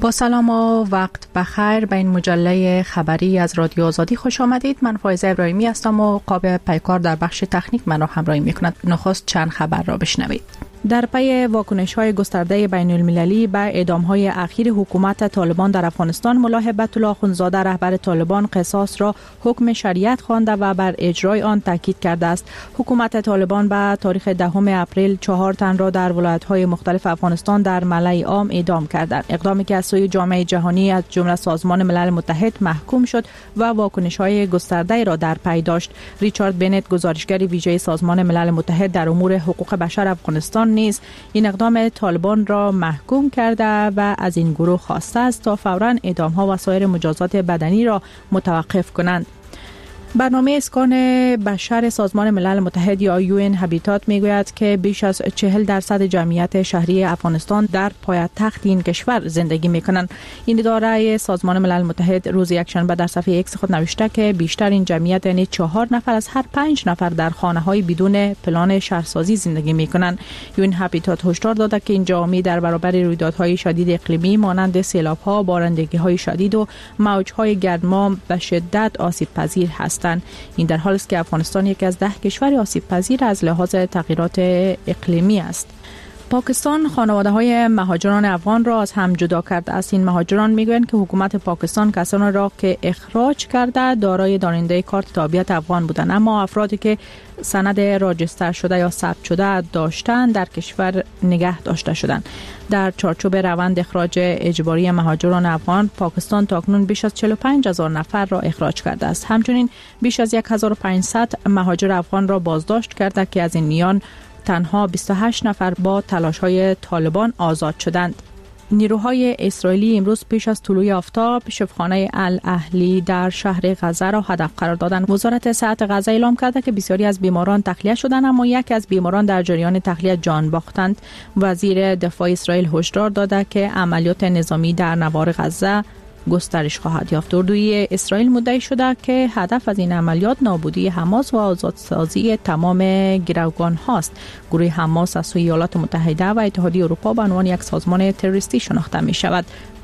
با سلام و وقت بخیر به این مجله خبری از رادیو آزادی خوش آمدید. من فایزه ابراهیمی هستم و قاب پیکار در بخش تکنیک من را همراهی می‌کند. نخست چند خبر را بشنوید. در پی واکنش‌های گسترده بین‌المللی به اعدام‌های اخیر حکومت طالبان در افغانستان، ملا هیبت الله اخوندزاده رهبر طالبان قصاص را حکم شریعت خوانده و بر اجرای آن تاکید کرده است. حکومت طالبان به تاریخ 10 اپریل 4 تن را در ولایت‌های مختلف افغانستان در ملأ عام اعدام کردند. اقدامی که از سوی جامعه جهانی از جمله سازمان ملل متحد محکوم شد و واکنش‌های گسترده را در پی داشت. ریچارد بنت، گزارشگر ویژه سازمان ملل متحد در امور حقوق بشر افغانستان، نیز این اقدام طالبان را محکوم کرده و از این گروه خواسته است تا فوراً اعدام‌ها و سایر مجازات بدنی را متوقف کنند. برنامه اسکان بشر سازمان ملل متحد یا UN هابیتات میگوید که بیش از 40% جمعیت شهری افغانستان در پایتخت این کشور زندگی میکنند. این اداره سازمان ملل متحد روز یکشنبه در صفحه ایکس خود نوشته که بیشتر این جمعیت، یعنی 4 نفر از هر 5 نفر، در خانه‌های بدون پلان شهرسازی زندگی میکنند. UN هابیتات هشدار داده که این جامعه در برابر رویدادهای شدید اقلیمی مانند سیلاب‌ها، بارندگی‌های شدید و موج‌های گرما به شدت آسیب‌پذیر هستند. این در حالی است که افغانستان یکی از 10 کشور آسیب پذیر از لحاظ تغییرات اقلیمی است. پاکستان خانواده‌های مهاجران افغان را از هم جدا کرده است. این مهاجران میگویند که حکومت پاکستان کسانی را که اخراج کرده دارای دارنده کارت تابعیت افغان بودند، اما افرادی که سند راجستر شده یا ثبت شده داشتند در کشور نگه داشته شدند. در چارچوب روند اخراج اجباری مهاجران افغان، پاکستان تاکنون بیش از 45,000 نفر را اخراج کرده است. همچنین بیش از 1500 مهاجر افغان را بازداشت کرده که از این میان تنها 28 نفر با تلاش‌های طالبان آزاد شدند. نیروهای اسرائیلی امروز پیش از طلوع آفتاب شفاخانه الاهلی در شهر غزه را هدف قرار دادند. وزارت صحت غزه اعلام کرده که بسیاری از بیماران تخلیه شدند، اما یکی از بیماران در جریان تخلیه جان باختند. وزیر دفاع اسرائیل هشدار داده که عملیات نظامی در نوار غزه گسترش خواهد یافت. اردوی اسرائیل مدعی شده که هدف از این عملیات نابودی حماس و آزادسازی تمام گروگان هاست. گروه حماس از سوی ایالات متحده و اتحادیه اروپا به عنوان یک سازمان تروریستی شناخته می شود.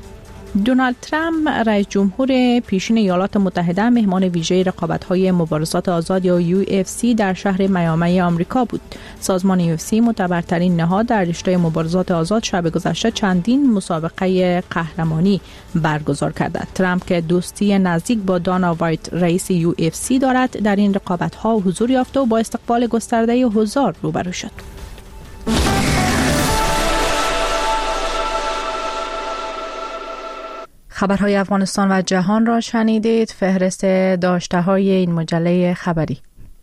دونالد ترامپ رئیس جمهور پیشین ایالات متحده مهمان ویژه رقابت‌های مبارزات آزاد یا UFC در شهر میامی آمریکا بود. سازمان UFC معتبرترین نهاد در رشته مبارزات آزاد شب گذشته چندین مسابقه قهرمانی برگزار کرده. ترامپ که دوستی نزدیک با دانا وایت رئیس UFC دارد در این رقابت‌ها حضور یافت و با استقبال گسترده حضار روبرو شد. خبرهای افغانستان و جهان را شنیدید. فهرست داشته‌های این مجله خبری.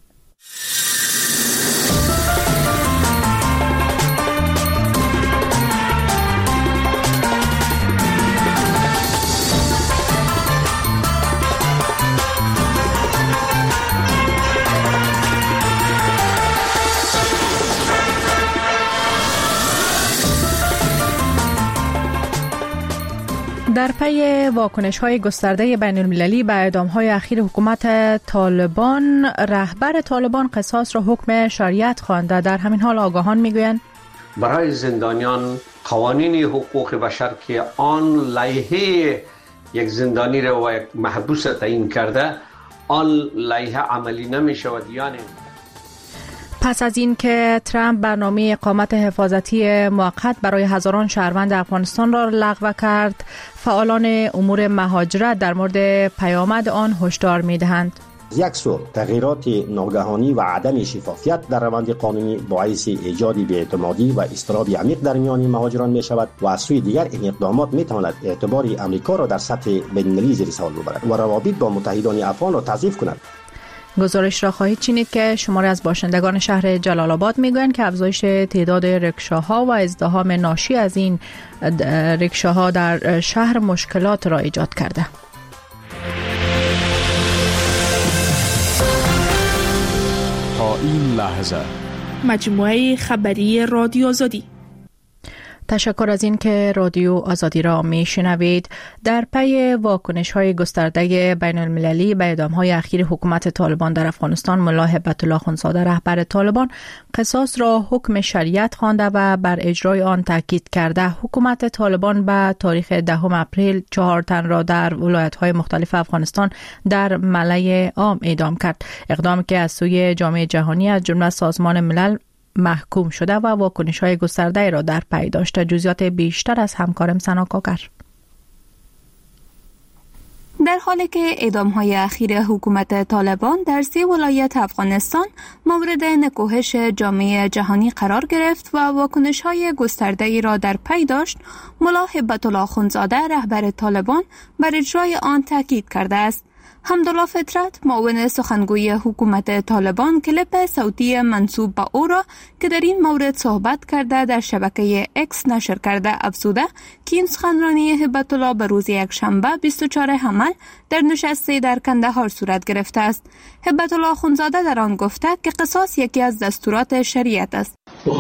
در پی واکنش‌های گسترده بین‌المللی به اعدام‌های اخیر حکومت طالبان، رهبر طالبان قصاص را حکم شریعت خوانده. در همین حال آگاهان می‌گویند برای زندانیان قوانین حقوق بشر که آن لایحه یک زندانی را و یک محبوس تعیین کرده، آن لایحه عملی نمی‌شود. یعنی پس از این که ترامپ برنامه اقامت حفاظتی موقت برای هزاران شهروند افغانستان را لغو کرد، فعالان امور مهاجرت در مورد پیامد آن هشدار می‌دهند. یک سو تغییرات ناگهانی و عدم شفافیت در روند قانونی باعث ایجاد بی‌اعتمادی و اضطراب عمیق در میان مهاجران می شود و از سوی دیگر این اقدامات می تواند اعتبار امریکا را در سطح بین‌المللی زیر سوال ببرد و روابط با متحدان افغان را تضعیف کند. گزارش را خواهید شنید که شماری از باشندگان شهر جلال آباد میگویند که افزایش تعداد رکشاها و ازدحام ناشی از این رکشاها در شهر مشکلات را ایجاد کرده. تا این لحظه مجموعه خبری رادیو آزادی. تشکر از این که رادیو آزادی را می شنوید. در پی واکنش های گسترده بین المللی به اعدام های اخیر حکومت طالبان در افغانستان، ملا هبت الله اخوندزاده رهبر طالبان قصاص را حکم شریعت خوانده و بر اجرای آن تاکید کرده. حکومت طالبان به تاریخ 10 اپریل 4 تن را در ولایت های مختلف افغانستان در ملأ عام اعدام کرد. اقدامی که از سوی جامعه جهانی از جمله سازمان ملل محکوم شده و واکنش‌های گسترده را در پی داشته. جزئیات بیشتر از همکارم سنا کاکر. در حالی که اعدام‌های اخیر حکومت طالبان در 3 ولایت افغانستان مورد نکوهش جامعه جهانی قرار گرفت و واکنش‌های گسترده‌ای را در پی داشت، ملا هبت الله اخوندزاده رهبر طالبان بر اجرای آن تاکید کرده است. حمدالله فطرت، معاون سخنگوی حکومت طالبان، کلیپ صوتی منسوب به او را که در این مورد صحبت کرده در شبکه اکس نشر کرده افزوده که این سخنرانی هبت الله به روز یکشنبه 24 حمل در نشستی در کندهار صورت گرفته است. هبت الله اخوندزاده در آن گفته که قصاص یکی از دستورات شریعت است.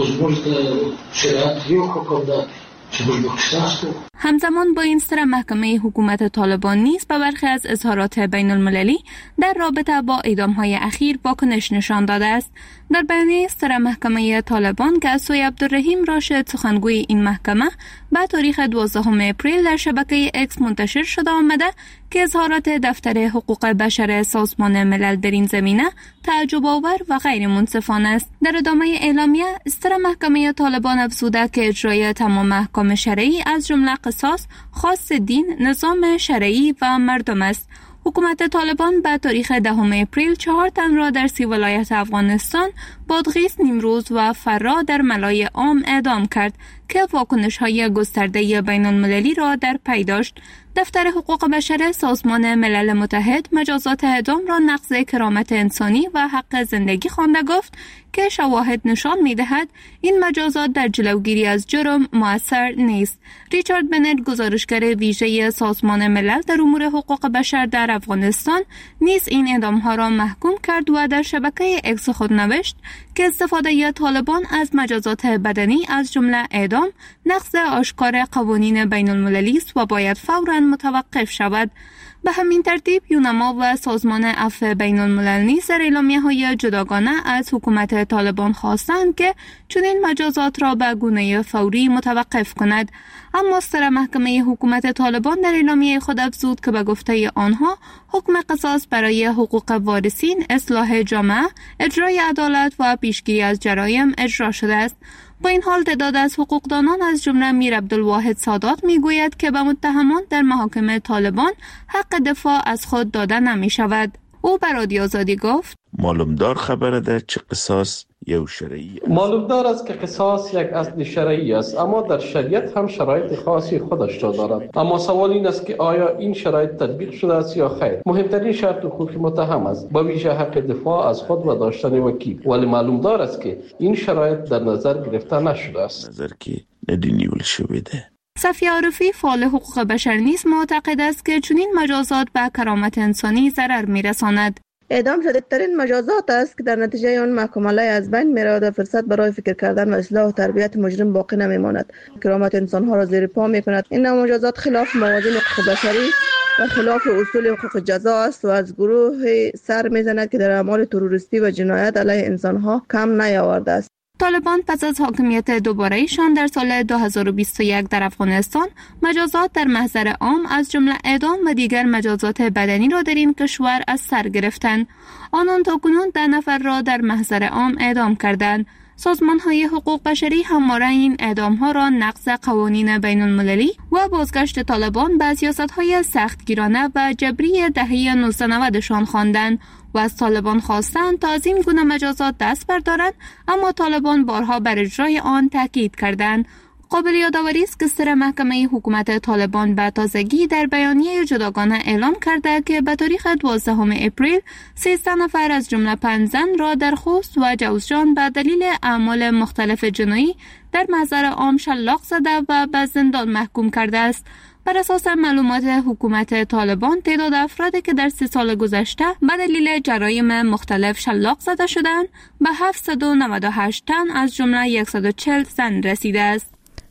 همزمان با این سر محکمه حکومت طالبان نیز به برخی از اظهارات بین المللی در رابطه با اعدام‌های اخیر واکنش نشان داده است. در بیانیه سر محکمه طالبان که از سوی عبدالرحیم راشد سخنگوی این محکمه به تاریخ 12 اپریل در شبکه اکس منتشر شده آمده که اظهارات دفتر حقوق بشر سازمان ملل در این زمینه تعجب آور و غیر منصفانه است. در ادامه اعلامیه سر محکمه طالبان افزوده که اجرای تمام احکام شرعی از جمله قصاص خاص دین، نظام شرعی و مردم است. حکومت طالبان به تاریخ 10 اپریل 4 تن را در 30 ولایت افغانستان، بادغیس، نیمروز و فرا در ملأ عام اعدام کرد که واکنش‌های گسترده بین المللی را در پی داشت. دفتر حقوق بشر سازمان ملل متحد مجازات اعدام را نقض کرامت انسانی و حق زندگی خوانده گفت که شواهد نشان می‌دهد این مجازات در جلوگیری از جرم مؤثر نیست. ریچارد بنت، گزارشگر ویژه سازمان ملل در امور حقوق بشر در افغانستان، نیز این اعدام‌ها را محکوم کرد و در شبکه اکس خود نوشت که استفاده طالبان از مجازات بدنی از جمله اعدام نقض آشکار قوانین بین المللی است و باید فوراً متوقف شود. به همین ترتیب یونما و سازمان عفو بین الملل نیز در اعلامیه‌های جداگانه از حکومت طالبان خواستند که چنین مجازات را به گونه فوری متوقف کند. اما سر محکمه حکومت طالبان در اعلامیه خود افزود که به گفته آنها حکم قصاص برای حقوق وارثین، اصلاح جامعه، اجرای عدالت و پیشگیری از جرایم اجرا شده است. با این حال تعداد از حقوقدانان از جمله میر عبدالواحد سادات میگوید که به متهمان در محاکم طالبان حق دفاع از خود داده نمی شود. او به رادیو آزادی گفت: معلومدار خبره ده چه قصاص یو شرعی. معلومدار است که قصاص یک اصل شرعی است، اما در شریعت هم شرایط خاصی خودش را دارد. اما سوال این است که آیا این شرایط تطبیق شده است یا خیر. مهمترین شرط حقوقی متهم است، با ویژه حق دفاع از خود و داشتن وکیل. ولی معلومدار است که این شرایط در نظر گرفته نشده است. نظر که ندینیول شده. صفیه عارفی، فعال حقوق بشر نیز معتقد است که چنین مجازات به کرامت انسانی ضرر می‌رساند. اعدام شدیدترین مجازات است که در نتیجه آن محکوم‌العی از بین می‌رود و فرصت برای فکر کردن و اصلاح و تربیت مجرم باقی نمی‌ماند. کرامت انسان‌ها را زیر پا می‌کند. این نوع مجازات خلاف موازین حقوق بشری و خلاف اصول حقوق جزا است و از گروه سر می‌زند که در اعمال تروریستی و جنایت علیه انسان‌ها کم نیاورده است. طالبان پس از حاکمیت دوباره‌ایشان در سال 2021 در افغانستان مجازات در محضر عام از جمله اعدام و دیگر مجازات بدنی را در این کشور از سر گرفتند. آنان تاکنون 10 نفر را در محضر عام اعدام کردند. سازمان‌های حقوق بشری همواره این اعدام‌ها را نقض قوانین بین المللی و بازگشت طالبان به سیاست‌های سختگیرانه و جبری دهه 1990شان خواندند و از طالبان خواستند تا از این گونه مجازات دست بردارند، اما طالبان بارها بر اجرای آن تاکید کردند. قابل یادآوری است که سر محکمه حکومت طالبان به تازگی در بیانیه جداگانه اعلام کرده که به تاریخ 12 اپریل 13 نفر از جمله 5 زن را در خوست و جوزجان به دلیل اعمال مختلف جنایی در محضر عام شلاق زده و به زندان محکوم کرده است. بر اساس معلومات حکومت طالبان تعداد افرادی که در 3 سال گذشته به دلیل جرایم مختلف شلاق زده شدند به 798 تن از جمله 140 زن رسیده است.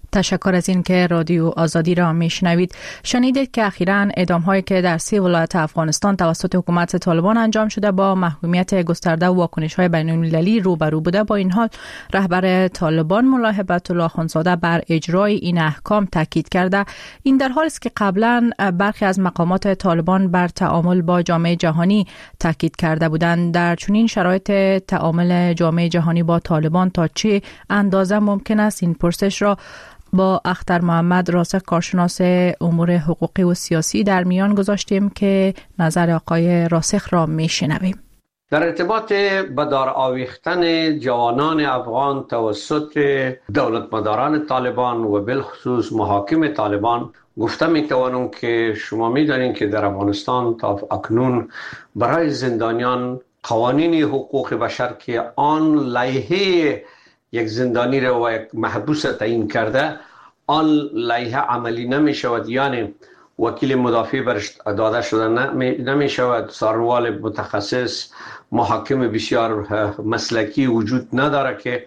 تشکر از این که رادیو آزادی را میشنوید. شنیدید که اخیراً اعدام‌هایی که در 3 ولایت افغانستان توسط حکومت طالبان انجام شده با محکومیت گسترده و واکنش‌های بین‌المللی روبرو بوده. با این حال رهبر طالبان ملا هیبت الله خانزاده بر اجرای این احکام تاکید کرده. این در حالی است که قبلاً برخی از مقامات طالبان بر تعامل با جامعه جهانی تاکید کرده بودند. در چنین شرایط تعامل جامعه جهانی با طالبان تا چه اندازه ممکن است؟ این پرسش را با اختر محمد راسخ، کارشناس امور حقوقی و سیاسی در میان گذاشتیم که نظر آقای راسخ را میشنویم. در ارتباط به دار آویختن جوانان افغان توسط دولتمداران طالبان و بالخصوص محاکم طالبان گفته میتوانم که شما میدانید که در افغانستان تا اکنون برای زندانیان قوانین حقوق بشر که آن لایحه یک زندانی را و یک محبوس تعیین کرده آن لایحه عملی نمی شود، یعنی وکیل مدافع برش داده شده نمی شود، سروال متخصص، محاکم بسیار مسلکی وجود نداره که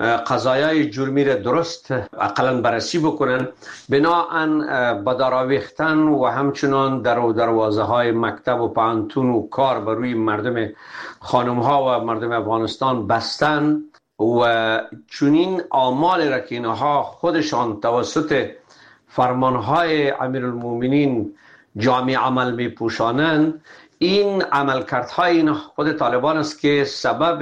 قضایای جرمی را درست اقلا بررسی بکنن. بناهن به دار آویختن و همچنان در دروازه های مکتب و پانتون و کار بر روی مردم خانم ها و مردم افغانستان بستن و چنین اعمال را که اینها خودشان توسط فرمانهای امیرالمومنین جامع عمل می پوشانند، این عملکردهای این خود طالبان است که سبب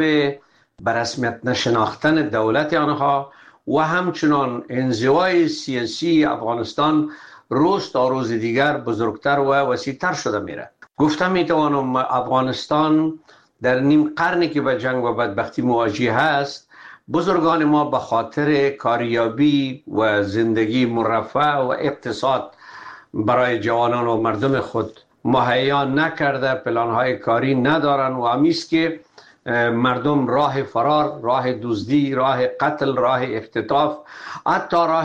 به رسمیت نشناختن دولت آنها و همچنان انزوای سیاسی افغانستان روز تا روز دیگر بزرگتر و وسیع‌تر شده میره. گفتم میتوانم افغانستان در نیم قرنی که به جنگ و بدبختی مواجه هست، بزرگان ما به خاطر کاریابی و زندگی مرفه و اقتصاد برای جوانان و مردم خود مهیا نکرده، پلانهای کاری ندارن و همیست که مردم راه فرار، راه دزدی، راه قتل، راه اختطاف، حتی راه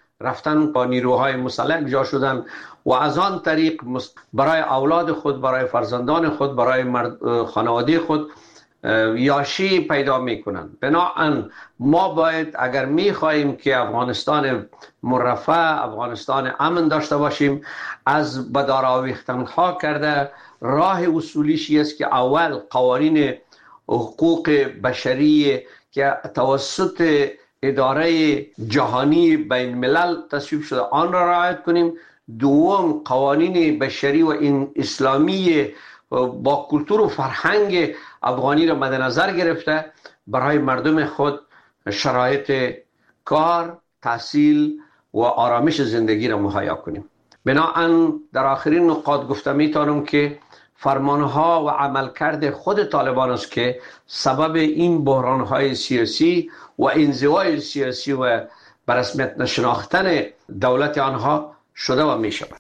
رفتن با نیروهای مسلح جا شدن و از آن طریق برای اولاد خود، برای فرزندان خود، برای خانواده خود یاشی پیدا میکنن. بنابراین ما باید اگر میخواهیم که افغانستان مرفه، افغانستان امن داشته باشیم، از به دار آویختن ها کرده راه اصولیشی است که اول قوانین حقوق بشری که توسط اداره جهانی بین الملل تصویب شده آن را رعایت کنیم. دوم قوانین بشری و این اسلامی با کلتور و فرهنگ افغانی را مد نظر گرفته برای مردم خود شرایط کار، تحصیل و آرامش زندگی را مهیا کنیم. بنابراین در آخرین نقاط گفته میتونم که فرمانها و عملکرد خود طالبان است که سبب این بحرانهای سیاسی و انزوای سیاسی و به رسمیت نشناختن دولت آنها شده و می شود.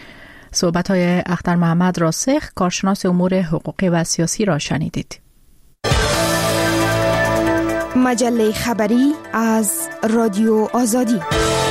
صحبت‌های اختر محمد راسخ، کارشناس امور حقوقی و سیاسی را شنیدید. مجله خبری از رادیو آزادی.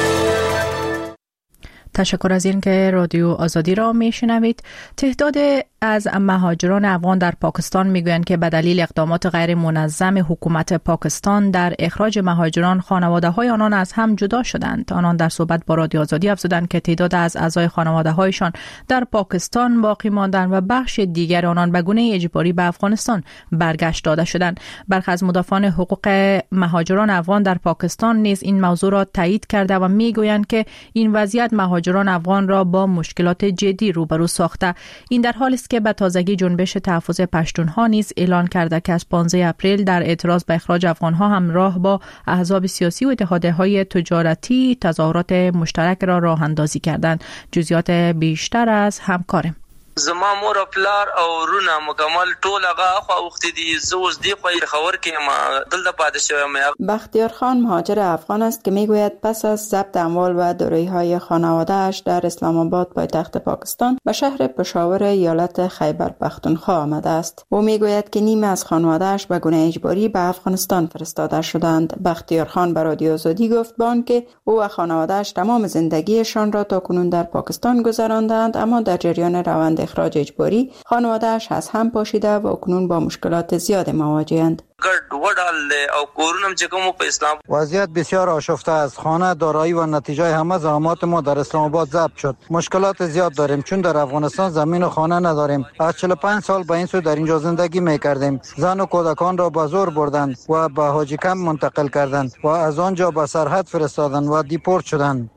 تشکر از این که رادیو آزادی را میشنوید. تعداد از مهاجران افغان در پاکستان میگویند که به دلیل اقدامات غیر منظم حکومت پاکستان در اخراج مهاجران، خانواده های آنان از هم جدا شدند. آنان در صحبت با رادیو آزادی افزودند که تعداد از اعضای خانواده هایشان در پاکستان باقی ماندند و بخش دیگر آنان به گونه اجباری به افغانستان برگشت داده شدند. برخی از مدافعان حقوق مهاجران افغان در پاکستان نیز این موضوع را تایید کرده و میگویند که این وضعیت مهاجران افغان را با مشکلات جدی روبرو ساخته. این در حالی است که به تازگی جنبش تحفظ پشتونها نیز اعلان کرده که از 15 اپریل در اعتراض به اخراج افغانها همراه با احزاب سیاسی و اتحادیه‌های تجارتی تظاهرات مشترک را راه اندازی کردند. جزئیات بیشتر از همکارم. زما مور او پلار او رونه مکمل ټول هغه خو وخت دي زوز دی خو خبر کې ما دلته پاتې شوم. بختیار خان مهاجر افغان است که میگوید پس از ضبط اموال و دارایی‌های خانواده‌اش در اسلام آباد پایتخت پاکستان به شهر پشاور ایالت خیبر پختونخوا آمده است. او میگوید که نیمه از خانواده‌اش به گونه اجباری به افغانستان فرستاده شدند. بختیار خان به رادیو آزادی گفت با آنکه او و خانواده‌اش تمام زندگیشان را تاکنون در پاکستان گذراندند، اما در جریان روند اخراج اجباری خانواده‌اش از هم پاشیده و اکنون با مشکلات زیاد مواجه‌اند. ګډ وډال او کورونم چې کوم په اسلام وضعیت بسیار آشفته است. خانه، دارایی و نتیجه همه زحمات ما در اسلام آباد ضبط شد. مشکلات زیاد داریم چون در افغانستان زمین و خانه نداریم. از 45 سال به این سو در اینجا زندگی می‌کردیم. زن و کودکان را به زور بردند و به حاجی کمپ منتقل کردند و از آنجا به سرحد فرستادند و دیپورت شدند.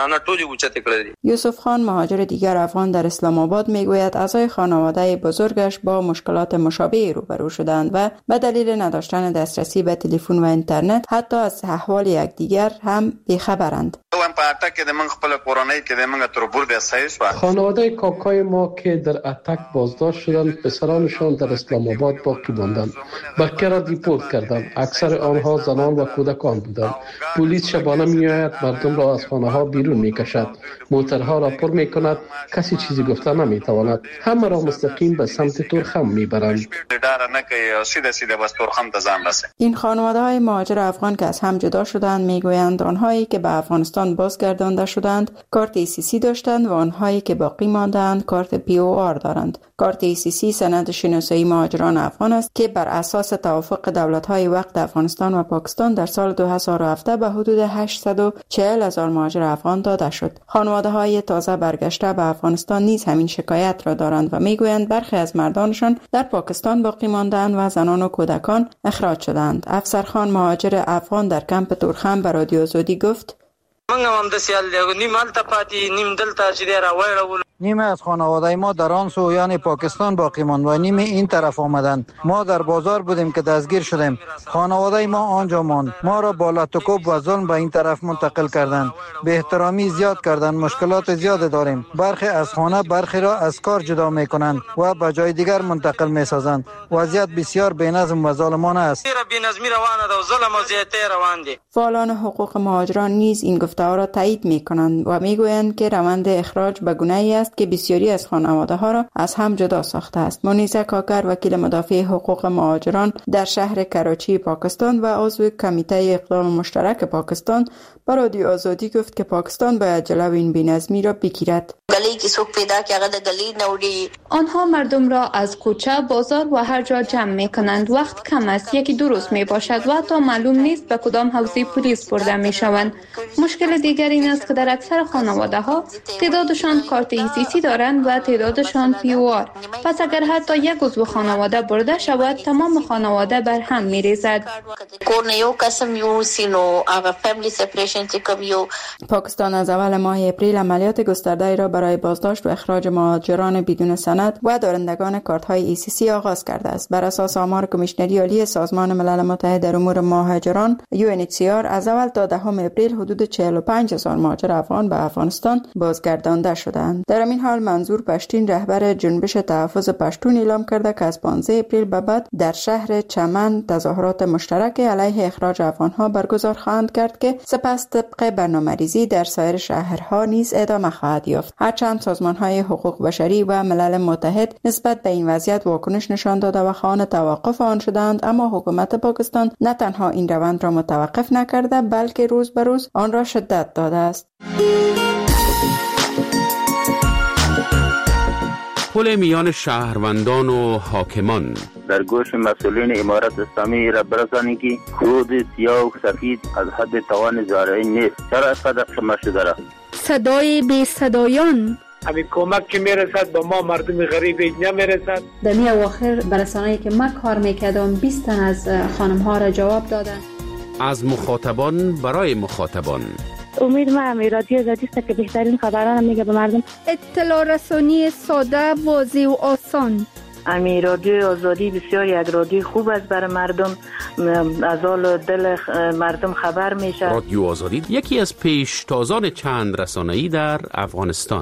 یوسف خان مهاجر دیگر افغان در اسلام آباد میگوید اعضای خانواده بزرگش با مشکلات مشابه روبرو شدند و به دلیل نداشتن دسترسی به تلفن و اینترنت حتی از احوال یکدیگر هم بیخبرند. خانواده کاکای ما که در اتک بازداشت شدند، پسرانشان در اسلام آباد باقی ماندند. بقیه را دیپورت کردند. اکثر آنها زنان و کودکان بودند. پلیس شبانه میآید، مردم را از خانه ها بیرون میکشد، موترها را پر میکند، کسی چیزی گفته نمیتواند. همه را مستقیم به سمت تورخم میبرند. این خانواده های مهاجر افغان که از هم جدا شدند میگویند آنهایی که به افغانستان بازگردانده شدند کارت ECC داشتند و آنهایی که باقی ماندند کارت POR دارند. کارت ECC سند شناسایی مهاجران افغان است که بر اساس توافق دولت‌های وقت افغانستان و پاکستان در سال 2017 به حدود 840,000 مهاجر افغان داده شد. خانواده‌های تازه برگشته به افغانستان نیز همین شکایت را دارند و میگویند برخی از مردانشان در پاکستان باقی ماندند و زنان و کودکان اخراج شدند. افسرخان مهاجر افغان در کمپ تورخم به رادیو آزادی گفت: نیمه از خانواده ما در آن سو یعنی پاکستان باقی ماند و نیمه این طرف آمدند. ما در بازار بودیم که دستگیر شدیم. خانواده ما آنجا ماند. ما را با لطکوب و ظلم به این طرف منتقل کردند. به احترامی زیاد کردند. مشکلات زیاد داریم. برخی از خانه، برخی را از کار جدا می کنند و به جای دیگر منتقل می سازند. وضعیت بسیار بی‌نظم و ظالمانه است. فعالان حقوق مهاجران نیز این گفته‌ها را تایید می کنند و می گویند که روند اخراج به گونه‌ای است که بسیاری از خانواده‌ها را از هم جدا ساخته است. منیزه کاکر وکیل مدافع حقوق مهاجران در شهر کراچی پاکستان و عضو کمیته اقدام مشترک پاکستان با رادیو آزادی گفت که پاکستان باید جلو این بی‌نظمی را بگیرد. آنها مردم را از کوچه، بازار و هر جا جمع می کنند. وقت کم است، یکی دو روز می باشد و حتی معلوم نیست به کدام حوزه پلیس برده می شوند. مشکل دیگر این است که در اکثر خانواده ها تعدادشان کارت ECC دارند و تعدادشان POR. پس اگر حتی یک عضو خانواده برده شود تمام خانواده بر هم می ریزد. پاکستان از اول ماه اپریل عملیات گسترده را برای بازداشت و اخراج مهاجران بدون سند و دارندگان کارت‌های ECC آغاز کرده است. بر اساس آمار کمیشنری عالی سازمان ملل متحد در امور مهاجران UNHCR از اول تا 10 اپریل حدود 45,000 مهاجر افغان به افغانستان بازگردانده شدند. در این حال منظور پشتین رهبر جنبش تحفظ پشتون اعلام کرده که از 15 اپریل به بعد در شهر چمن تظاهرات مشترک علیه اخراج افغان‌ها برگزار خواهند کرد که سپس طبق برنامه‌ریزی در سایر شهرها نیز ادامه خواهد یافت. هرچند سازمان‌های حقوق بشری و ملل متحد نسبت به این وضعیت واکنش نشان داده و خواهان توقف آن شدند، اما حکومت پاکستان نه تنها این روند را متوقف نکرده بلکه روز به روز آن را شدت داده است. پل میان شهروندان و حاکمان در گوش مسئولین امارت اسلامی را برسانید که خود سیاه و سفید از حد توان زارعی نیست. چرا اینقدر شما شده را؟ صدای بی صدایان همین کمک که میرسد به ما مردم غریب نمیرسد. در می اواخر برسانه‌ای که من کار میکردم 20 تن از خانم ها را جواب دادن. از مخاطبان برای مخاطبان. امید من رادیو آزادی است که بهترین خبران میگه به مردم. اطلاع رسانی ساده، واضح و آسان. امی رادیو آزادی بسیار یک رادیو خوب است برای مردم، از حال دل مردم خبر میشه. رادیو آزادی یکی از پیشتازان چند رسانه‌ای در افغانستان.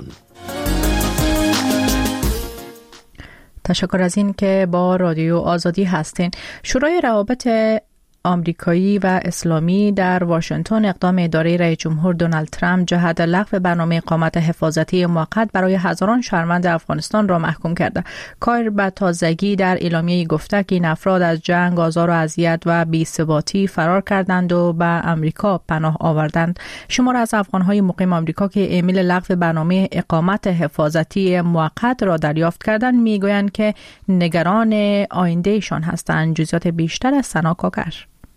تشکر از این که با رادیو آزادی هستین. شورای روابط آمریکایی و اسلامی در واشنگتن اقدام اداره رئیس جمهور دونالد ترامپ جهت لغو برنامه اقامت حفاظتی موقت برای هزاران شهروند افغانستان را محکوم کرده. کایر به تازگی در اعلامیه گفته که این افراد از جنگ، آزار و اذیت و بی‌ثباتی فرار کردند و به آمریکا پناه آوردند. شمار از افغان‌های مقیم آمریکا که ایمیل لغو برنامه اقامت حفاظتی موقت را دریافت کردند میگویند که نگران آیندهشان هستند. جزئیات بیشتر از سنا کاکر.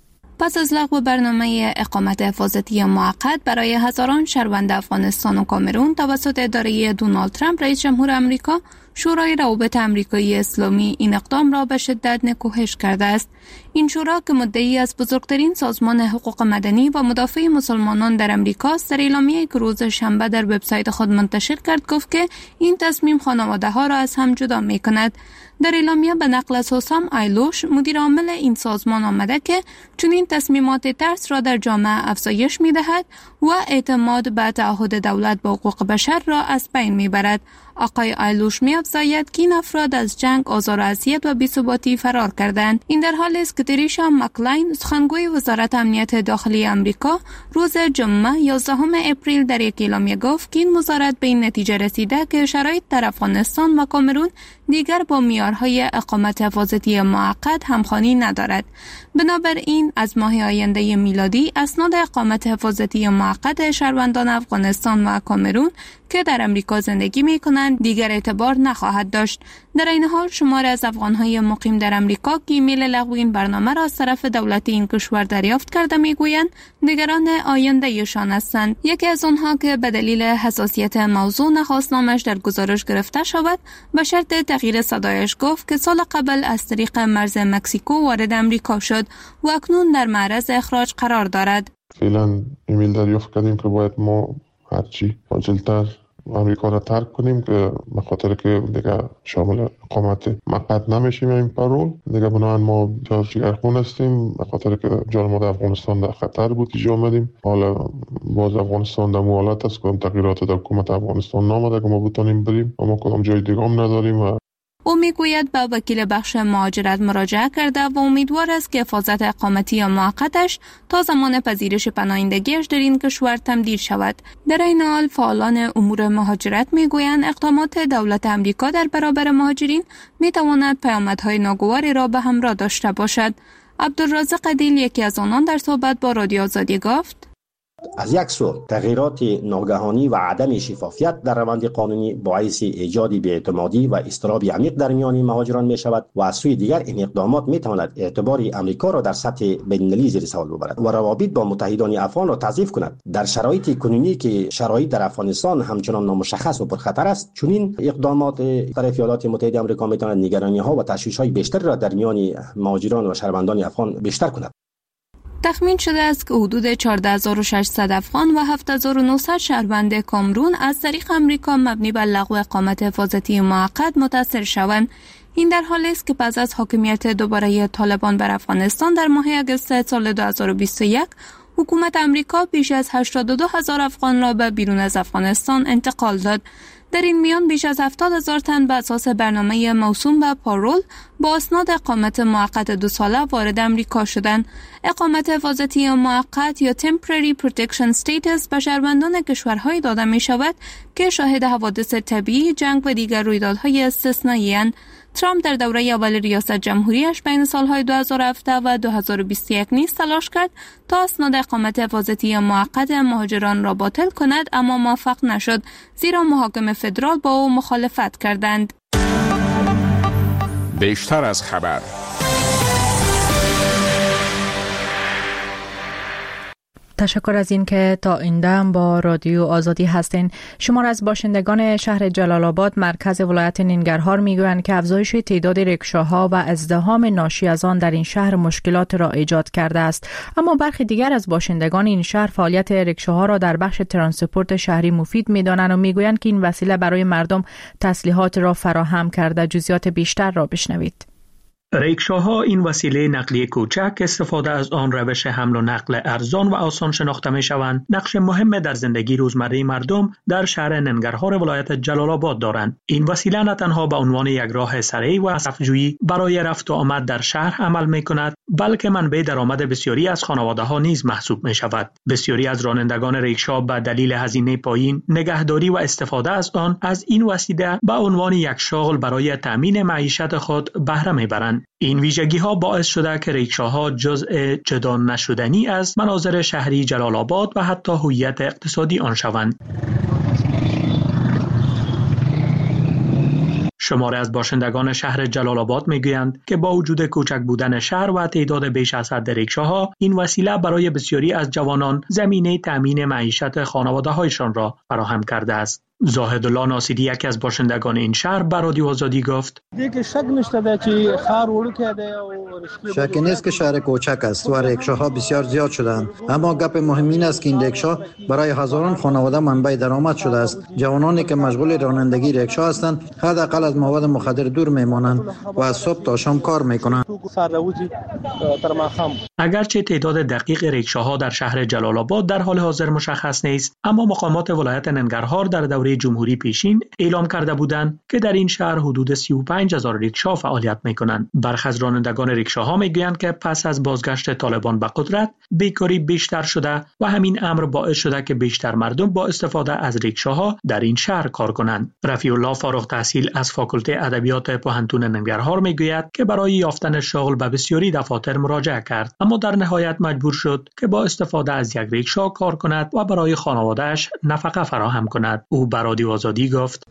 پس از لغو برنامه اقامت حفاظتی موقت برای هزاران شهروند افغانستان و کامرون توسط اداره دونالد ترامپ رئیس جمهور آمریکا، شورای روابط آمریکایی اسلامی این اقدام را به شدت نکوهش کرده است. این شورا که مدعی از بزرگترین سازمان حقوق مدنی و مدافع مسلمانان در امریکا است، در اعلامیه‌ای که روز شنبه در وبسایت خود منتشر کرد گفت که این تصمیم خانواده‌ها را از هم جدا می‌کند. در اعلامیه به نقل از حسام ایلوش، مدیر عامل این سازمان آمده که چنین تصمیمات ترس را در جامعه افزایش می‌دهد و اعتماد به تعهد دولت به حقوق بشر را از بین می‌برد. آقای ایلوش می‌افزاید که این افراد از جنگ، آزار و اذیت و بی‌ثباتی فرار کردند. این در حالی است که تریشا مکلاین، سخنگوی وزارت امنیت داخلی آمریکا، روز جمعه 11 اپریل در یک اعلامیه گفت که این وزارت به این نتیجه رسیده که شرایط در افغانستان و کامرون دیگر با معیارهای اقامت حفاظتی موقت همخوانی ندارد. بنابراین از ماه آینده میلادی اسناد اقامت حفاظتی موقت شهروندان افغانستان و کامرون که در امریکا زندگی می‌کنند دیگر اعتبار نخواهد داشت. در این حال شمار از افغان‌های مقیم در امریکا که ایمیل لغو این برنامه را از طرف دولت این کشور دریافت کرده می‌گویند نگران آینده‌شان هستند. یکی از آنها که به دلیل حساسیت موضوع نخواست نامش در گزارش گرفته شود، به شرط تغییر صدایش گفت که سال قبل از طریق مرز مکزیکو وارد امریکا شد و اکنون در معرض اخراج قرار دارد. فعلا ایمیل دریافت کردیم که باید ما هرچی عاجل‌تر امریکا را ترک کنیم که به خاطر که دیگه شامل اقامت موقت نمیشیم این پرول دیگه، بنابراین ما جگرخون هستیم به خاطر که جان ما در افغانستان در خطر بود اینجا آمدیم. حالا باز افغانستان در حالت است که تغییرات در حکومت افغانستان نامده که ما بتونیم بریم و ما کدام جای دیگه هم نداریم. و او میگوید به وکیل بخش مهاجرت مراجعه کرده و امیدوار است که حفاظت اقامتی موقتش تا زمان پذیرش پناهندگیش در این کشور تمدید شود. در این حال فعالان امور مهاجرت میگویند اقدامات دولت امریکا در برابر مهاجرین میتواند پیامدهای ناگواری را به همراه داشته باشد. عبدالرازق عدیل، یکی از آنان، در صحبت با رادیو آزادی گفت: از یک سو تغییرات ناگهانی و عدم شفافیت در روند قانونی باعث ایجاد بی‌اعتمادی و اضطراب عمیق در میان مهاجران می شود و از سوی دیگر این اقدامات می تواند اعتبار امریکا را در سطح بین‌المللی زیر سوال ببرد و روابط با متحدان افغان را تضعیف کند. در شرایط کنونی که شرایط در افغانستان همچنان نامشخص و پرخطر است، چنین اقدامات طرف ایالات متحده آمریکا می تواند نگرانی‌ها و تشویش‌های بیشتر را در میان مهاجران و شهروندان افغان بیشتر کند. تخمین شده است که حدود 14600 افغان و 7900 شهروند کامرون از طریق امریکا مبنی بر لغو اقامت حفاظتی موقت متاثر شوند. این در حالی است که پس از حاکمیت دوباره طالبان بر افغانستان در ماه اگست سال 2021 حکومت امریکا بیش از 82000 افغان را به بیرون از افغانستان انتقال داد. در این میان بیش از 70,000 تن به اساس برنامه موسوم به پارول با اسناد اقامت موقت 2 ساله وارد امریکا شدند. اقامت حفاظتی موقت یا Temporary Protection Status به شهروندان کشورهای داده می شود که شاهد حوادث طبیعی، جنگ و دیگر رویدادهای استثنایی اند. ترامپ در دوره اول ریاست جمهوریش بین سالهای 2017 و 2021 نیز تلاش کرد تا اسناد اقامت حفاظتی موقت مهاجران را باطل کند، اما موفق نشد زیرا محاکم فدرال با او مخالفت کردند. بیشتر از خبر. تشکر از این که تا این دم با رادیو آزادی هستین. شمار از باشندگان شهر جلال آباد مرکز ولایت ننگرهار میگویند که افزایش تعداد رکشاها و ازدحام ناشی از آن در این شهر مشکلات را ایجاد کرده است، اما برخی دیگر از باشندگان این شهر فعالیت رکشاها را در بخش ترانسپورت شهری مفید میدانند و میگویند که این وسیله برای مردم تسلیحات را فراهم کرده. جزئیات بیشتر را بشنوید. ریکشاها این وسیله نقلیه کوچک استفاده از آن روش حمل و نقل ارزان و آسان شناخته می شوند. نقش مهم در زندگی روزمره مردم در شهر ننگرهار ولایت جلال آباد دارند. این وسیله نه تنها به عنوان یک راه سریع و صفجویی برای رفت و آمد در شهر عمل می کند، بلکه منبع درآمد بسیاری از خانواده ها نیز محسوب می شود. بسیاری از رانندگان ریکشا به دلیل هزینه پایین، نگهداری و استفاده از آن از این وسیله به عنوان یک شاغل برای تامین معیشت خود بهره می برند. این ویژگی ها باعث شده که ریکشاها جزء جدا نشدنی از مناظر شهری جلال آباد و حتی هویت اقتصادی آن شوند. شماره از باشندگان شهر جلال آباد میگویند که با وجود کوچک بودن شهر و تعداد بیش از حد ریکشاها، این وسیله برای بسیاری از جوانان زمینه تامین معیشت خانواده‌هایشان را فراهم کرده است. زاهد الله ناصری یکی از باشندگان این شهر به رادیو آزادی گفت: شک نیست که شهر کوچک است و ریکشاها بسیار زیاد شدند، اما گپ مهم این است که این ریکشا برای هزاران خانواده منبع درآمد شده است. جوانانی که مشغول رانندگی ریکشا هستند حداقل از مواد مخدر دور میمانند و از صبح تا شام کار میکنند. اگرچه تعداد دقیق ریکشاها در شهر جلال آباد در حال حاضر مشخص نیست، اما مقامات ولایت ننگرهار در دوره جمهوری پیشین اعلام کرده بودند که در این شهر حدود 35,000 ریکشا فعالیت میکنند. برخی از رانندگان ریکشاها میگویند که پس از بازگشت طالبان به قدرت بیکاری بیشتر شده و همین امر باعث شده که بیشتر مردم با استفاده از ریکشاها در این شهر کار کنند. رفیع الله فارغ التحصیل از فاکولته ادبیات پوهنتون ننگرهار میگوید که برای یافتن شغل به بسیاری دفاتر مراجعه کرد، اما در نهایت مجبور شد که با استفاده از یک ریکشا کار کند و برای خانواده‌اش نفقه فراهم کند. او به رادیو آزادی گفت: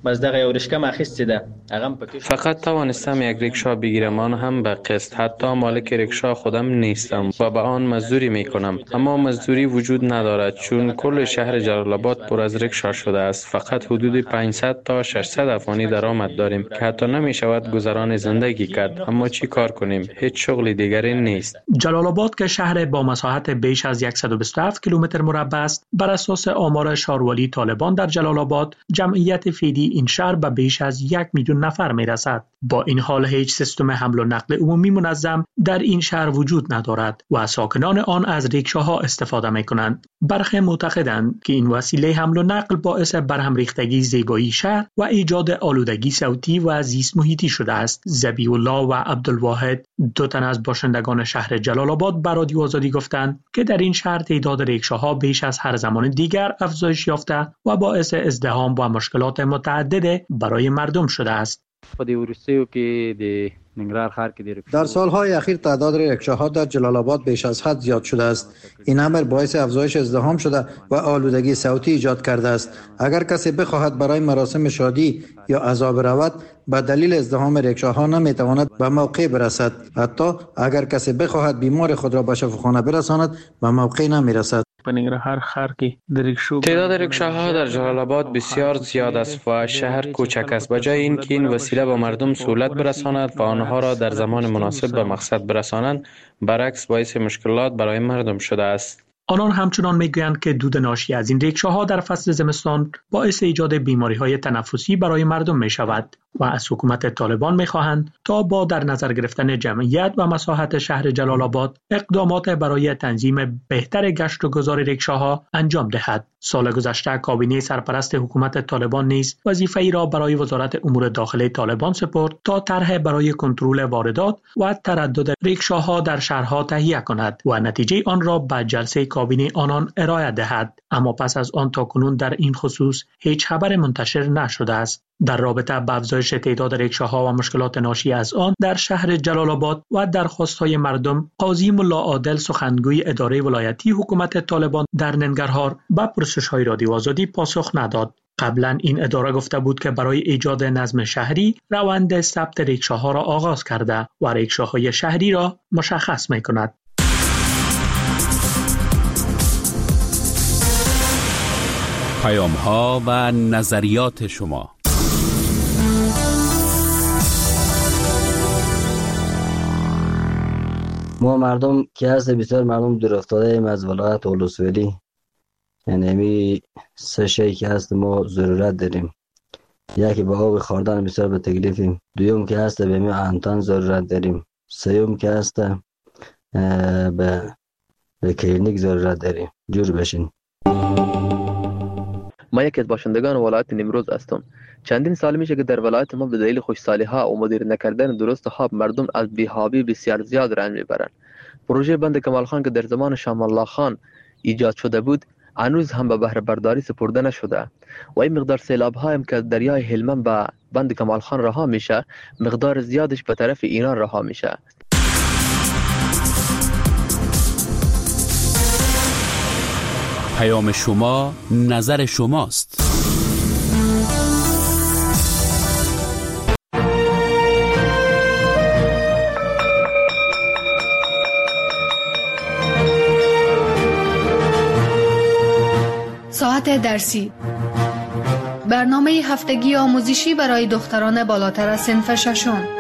فقط توانستم یک ریکشا بگیرم، آن هم به قسط. حتی مالک ریکشا خودم نیستم و به آن مزدوری میکنم، اما مزدوری وجود ندارد چون کل شهر جلال آباد پر از ریکشا شده است. فقط حدود 500 تا 600 افغانی درآمد داریم که حتی نمیشود گذران زندگی کرد. اما چی کار کنیم؟ هیچ شغل دیگری نیست. جلال آباد که شهر با مساحت بیش از 127 کیلومتر مربع است، بر اساس آمار شاروالی طالبان در جلال آباد جمعیت فعلی این شهر به بیش از 1 میلیون نفر میرسد. با این حال هیچ سیستم حمل و نقل عمومی منظم در این شهر وجود ندارد و ساکنان آن از ریکشاها استفاده میکنند. برخی معتقدند که این وسیله حمل و نقل باعث برهم ریختگی زیبایی شهر و ایجاد آلودگی صوتی و زیست محیطی شده است. ذبیح الله و عبدالواحد، دو تن از باشندگان شهر جلال آباد، به رادیو آزادی گفتند که در این شهر تعداد ریکشاها بیش از هر زمان دیگر افزایش یافته و باعث ازدحام و مشکلات متعدد برای مردم شده است. در سالهای اخیر تعداد ریکشاها در جلال آباد بیش از حد زیاد شده است. این امر باعث افزایش ازدحام شده و آلودگی صوتی ایجاد کرده است. اگر کسی بخواهد برای مراسم شادی یا عزا برود، به دلیل ازدحام ریکشاها نمیتواند به موقع برسد. حتی اگر کسی بخواهد بیمار خود را به شفاخانه برساند، به موقع نمیرسد. تعداد ریکشاها در جلال آباد بسیار زیاد است و شهر کوچک است. بجای اینکه این وسیله به مردم سهولت برساند و آنها را در زمان مناسب به مقصد برسانند، برعکس باعث مشکلات برای مردم شده است. آنان همچنان میگویند که دود ناشی از این ریکشاها در فصل زمستان باعث ایجاد بیماری‌های تنفسی برای مردم می شود و از حکومت طالبان می‌خواهند تا با در نظر گرفتن جمعیت و مساحت شهر جلال آباد اقدامات برای تنظیم بهتر گشت و گذار ریکشاها انجام دهد. سال گذشته کابینه سرپرست حکومت طالبان نیز وظیفه‌ای را برای وزارت امور داخله طالبان سپرد تا طرح برای کنترل واردات و تردد ریکشاها در شهرها تهیه کند و نتیجه آن را به جلسه کابینه آنان ارائه دهد. اما پس از آن تاکنون در این خصوص هیچ خبر منتشر نشده است. در رابطه با افزایش تعداد ریکشاها و مشکلات ناشی از آن در شهر جلال آباد و درخواست‌های مردم، قاضی ملا عادل سخنگوی اداره ولایتی حکومت طالبان در ننگرهار به پرسش‌های رادیو آزادی پاسخ نداد. قبلا این اداره گفته بود که برای ایجاد نظم شهری روند ثبت ریکشاها را آغاز کرده و ریکشاهای شهری را مشخص می‌کند. پیام‌ها و نظریات شما. ما مردم که هست بسیار مردم دور افتاده ایم از ولایت اولوسویلی، یعنی همی سه شی که هست ما ضرورت داریم. یکی با آب خوردن بسیار به تکلیفیم، دوم که هست به می انتان ضرورت داریم سیوم که هست به کلینیک ضرورت داریم جور بشین. ما یکی از باشندگان ولایت نیمروز هستم. چندین سال میشه که در ولایت ما به دلیل خوشسالی ها و مدیر نکردن درست خواب مردم از بی‌حابی بسیار زیاد رنج میبرند. پروژه بند کمال خان که در زمان شام الله خان ایجاد شده بود هنوز هم به بهره برداری سپرده نشده و این مقدار سیلاب هایم که دریای هلمند به بند کمال خان رها میشه مقدار زیادش به طرف ایران رها میشه. پیام شما نظر شماست. ساعت درسی، برنامه هفتگی آموزشی برای دختران بالاتر از صنف ششم.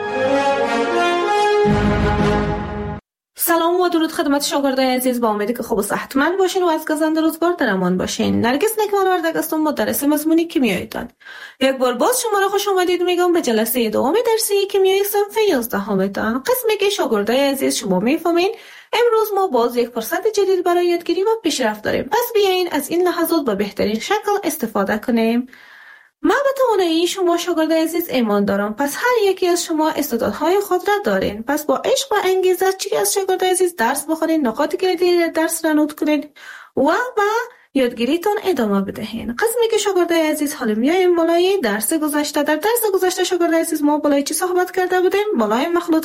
سلام و درود خدمت شاگردای عزیز، با امیدی که خوب و صحتمند باشین و از گزنده روزگار در امان باشین. نرگس نکمرورد هستم، مدرس مضمون کیمیایتان. یک بار باز شما را خوش آمدید میگم به جلسه دوم درسی کیمیای صنف 11 تان. قسمی که شاگردای عزیز شما میفهمین امروز ما باز یک فرصت جدید برای یادگیری و پیشرفت داریم. پس بیاین از این لحظات به بهترین شکل استفاده کنیم. من به توانایی شما شاگردای عزیز ایمان دارم. پس هر یکی از شما استعدادهای خود را دارین. پس با عشق و انگیزه چی از شاگردای عزیز درس بخونین، نکات کلیدی درس را نوت کنین و یادگیریتون ادامه بدهین. قسمی که شاگردای عزیز حالا میایم بالای درس گذشته. در درس گذشته شاگردای عزیز ما بالای چی صحبت کرده بودیم؟ بالای مخلوط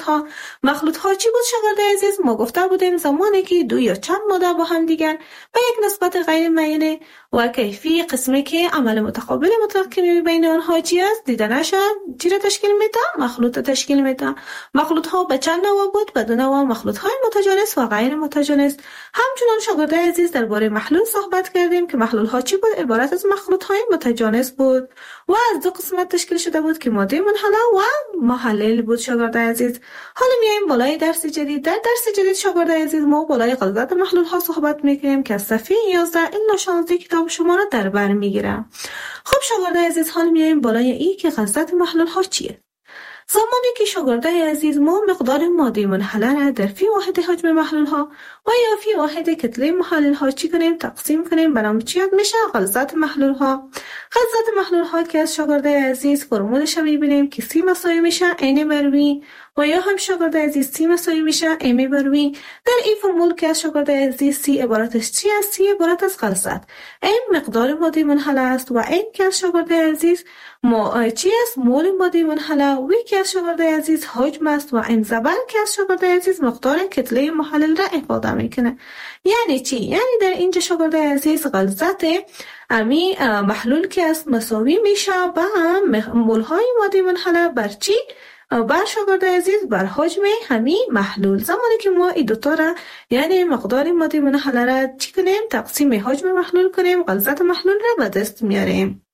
ها چی بود شاگردای عزیز؟ ما گفته بودیم زمانی که دو یا چند ماده با هم دیگر به یک نسبت غیر معینه و کیفی، قسمی که عمل متقابل مطلق کیمیایی بین آنها چی است دیده نشه، چی را تشکیل میده؟ مخلوط تشکیل میده. مخلوط ها به چند نوع بود؟ به دو نوع، مخلوط های متجانس و غیر متجانس. همچنان شاگردای عزیز درباره محلول صحبت کردیم که محلول ها چی بود؟ عبارت از مخلوط های متجانس بود و از دو قسمت تشکیل شده بود که ماده منحله و محلل بود. شاگردای عزیز حالا میایم بالای درس جدید. در درس جدید شاگردای عزیز ما بالای غلظت محلول ها صحبت میکنیم که از صفحه 11 الی 16 کتاب شما را در بر میگیره. خب شاگردای عزیز حالا میایم بالای این که غلظت محلول ها چیه. زمانی که شاگردای عزیز ما مقدار ماده منحله را در فی واحد حجم محلول ها و یا فی واحد کتله محلول ها چی کنیم؟ تقسیم کنیم. برام چی میشه؟ غلظت محلول ها. غلظت محلول ها که از شاگردای عزیز فرمولش میبینیم که سی مساوی میشه n بر v و یا هم شاگردای عزیز سی مساوی میشه m بر v. در این فرمول که از شاگردای عزیز سی عبارتش چی است؟ سی عبارت از غلظت، m مقدار ماده منحله است و n که از شاگردای عزیز چی است؟ مول ماده منحله. و که از شاگردای عزیز حجم است و m زبر که از شاگردای عزیز مقدار کتله محلل را افاده میکنه. یعنی چی؟ یعنی در اینجا شاگردای عزیز غلظت امی محلول که است مساوی میشه با مول های ماده منحله بر چی؟ بر شاگردای عزیز بر حجم همی محلول. زمانی که ما این دوتا را یعنی مقدار ماده منحله را چی کنیم؟ تقسیم حجم محلول کنیم، غلظت محلول را به دست میاریم.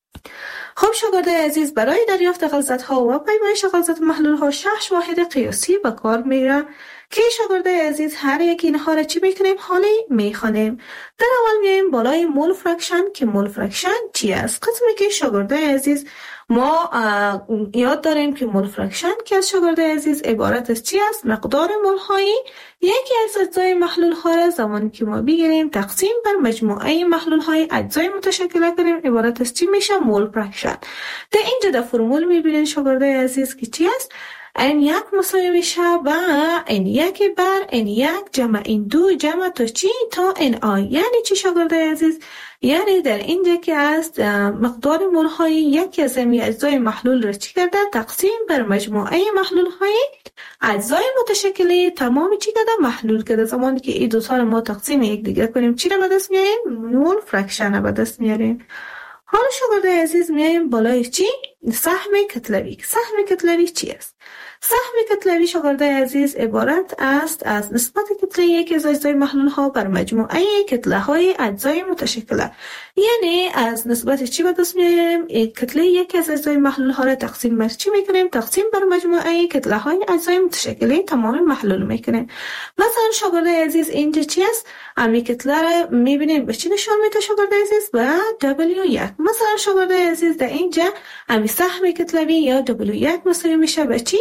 خب شاگردای عزیز برای دریافت غلظت ها و پیمایش غلظت محلول ها 6 واحد قیاسی به کار میره که شاگردای عزیز هر یک اینها را چی میکنیم؟ حالی میخوانیم. در اول میایم بالای مول فرکشن که مول فرکشن چی است. قسمی که شاگردای عزیز ما یاد داریم که مول فرکشن که از شاگردای عزیز عبارت از چی است؟ مقدار مول هایی یکی از اجزای محلول ها را زمانی که ما بگیریم تقسیم بر مجموعه محلول های اجزای متشکل کنیم عبارت از چی میشه؟ مول فرکشن. در اینجا در فرمول میبینید شاگردای عزیز که چی است؟ n1 مساوی میشه با n1 بر n1 جمع n2 جمع تا چی؟ تا ni. یعنی چی شاگردای عزیز؟ یعنی در اینجا که است مقدار مول های یکی از اجزای محلول را چی کرده؟ تقسیم بر مجموعه محلول های اجزای متشکل تمام چی کرده؟ محلول کرده. زمانی که این دو تا ما تقسیم یک دیگر کنیم چی را به دست میاریم؟ مول فرکشن را به دست میاریم. حالا شاگردای عزیز میایم بالای چی؟ سهم کتلوی. سهم کتلوی چی است؟ سهم کتلوی شاگردای عزیز عبارت است از نسبت کتله یکی از اجزای محلول ها بر مجموعه کتله های اجزای متشکله. یعنی از نسبت چی به دست میاریم؟ کتله یکی از اجزای محلول ها را تقسیم بر چی میکنیم؟ تقسیم بر مجموعه کتله های اجزای متشکله تمام محلول میکنیم. مثلا شاگردای عزیز اینجا چی است؟ امی کتله را میبینیم به چی نشان میده شاگردای عزیز؟ به W1. مثلا شاگردای عزیز در اینجا امی سهم کتلوی یا W1 مساوی میشه به چی؟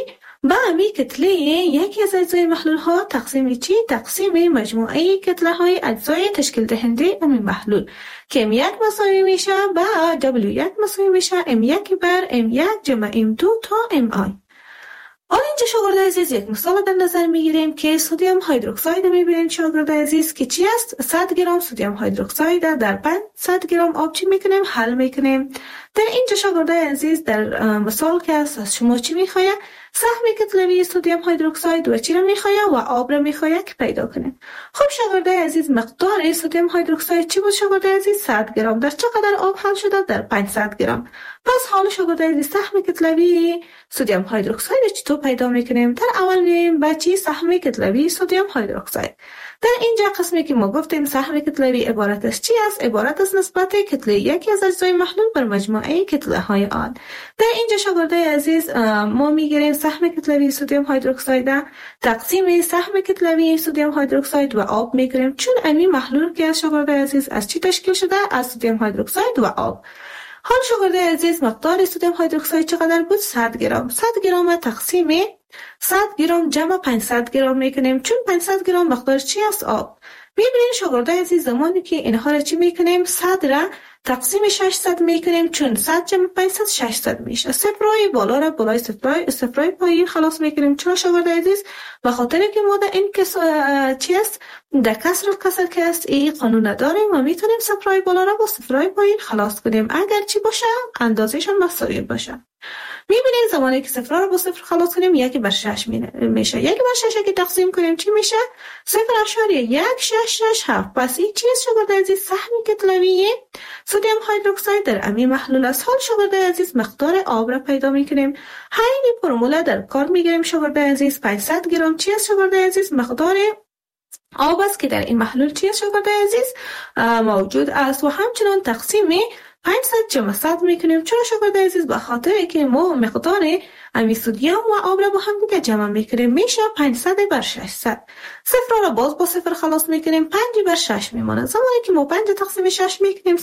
با امی کتله یکی از اجزای محلول ها تقسیم چی؟ تقسیم مجموعه کتله های اجزای تشکیل دهنده امی محلول که M1 مساوی میشه با W1 مساوی میشه M1 بر M1 جمع M2 تا MI. حالا اینجا شاگرد عزیز یک مثال در نظر میگیریم که سدیم هیدروکساید میبینیم شاگرد عزیز که چی است؟ 100 گرم سدیم هیدروکساید در 500 گرم آب چی میکنیم؟ حل میکنیم. در اینجا شاگرد عزیز در مثال که از شما چی میخواید؟ سهم کتلوی سدیم هیدروکساید و چی را میخواید و آب را میخواید که پیدا کنیم. خب شاگرد عزیز مقدار سدیم هیدروکساید چی بود شاگرد عزیز؟ 100 گرم. در چقدر آب حل شده؟ در 500 گرم. پس حالا شاگرد عزیز سهم کتلوی سدیم هیدروکساید چطور پیدا میکنیم؟ در اول میریم با چی؟ سهم کتلوی سدیم هیدروکساید. در اینجا قسمی که ما گفتیم سهم کتلوی عبارت از چی است؟ عبارت از نسبت کتله یکی از اجزای محلول بر مجموعه کتله های آن. در اینجا شاگرد عزیز ما میگیریم سهم کتلوی سدیم هیدروکساید تقسیم سهم کتلوی سدیم هیدروکساید و آب میگیریم، چون امی محلول که شاگرد عزیز از چی تشکیل شده؟ از سدیم هیدروکساید و آب. حال شاگرد عزیز مقدار سدیم هیدروکساید چقدر بود؟ 100 گرم. 100 گرم تقسیم 100 گرم جمع 500 گرم میکنیم، چون 500 گرم مقدار چی است؟ آب. میبینیم شاگرد عزیز زمانی که اینها را چی میکنیم؟ 100 را تقسیم 600 میکنیم، چون 100 جمع 500 600 میشه. صفرای بالا را بالای صفرای پایین خلاص میکنیم. چرا شاگرد عزیز؟ به خاطر که ما در این چی است؟ در کسر که است این قانون نداریم و میتونیم صفرای بالا را با صفرای پایین خلاص کنیم اگر چی باشه؟ اندازهشان مساوی باشه. میبینیم زمانی که صفر را با صفر خلاص کنیم 1 بر 6 میشه. 1 بر 6 که تقسیم کنیم چی میشه؟ 0.1667. پس این چیز شاگرد عزیز سهم کتلوی سدیم هیدروکساید در امی محلول است. حال شاگرد عزیز مقدار آب را پیدا میکنیم. همین فرموله در کار میگیریم شاگرد عزیز. 500 گرم چی است شاگرد عزیز؟ مقدار آب است که در این محلول چی است شاگرد عزیز؟ موجود است و همچنان تقسیم 500 جمع 100 میکنیم. چرا شاگرد عزیز؟ به خاطر که ما مقدار امی سدیم و آب را با هم دیگه جمع میکنیم، میشه 500 بر 600. صفر را باز با صفر خلاص میکنیم، 5 بر 6 میمونه. زمانی که ما 5 تقسیم 6 میکنیم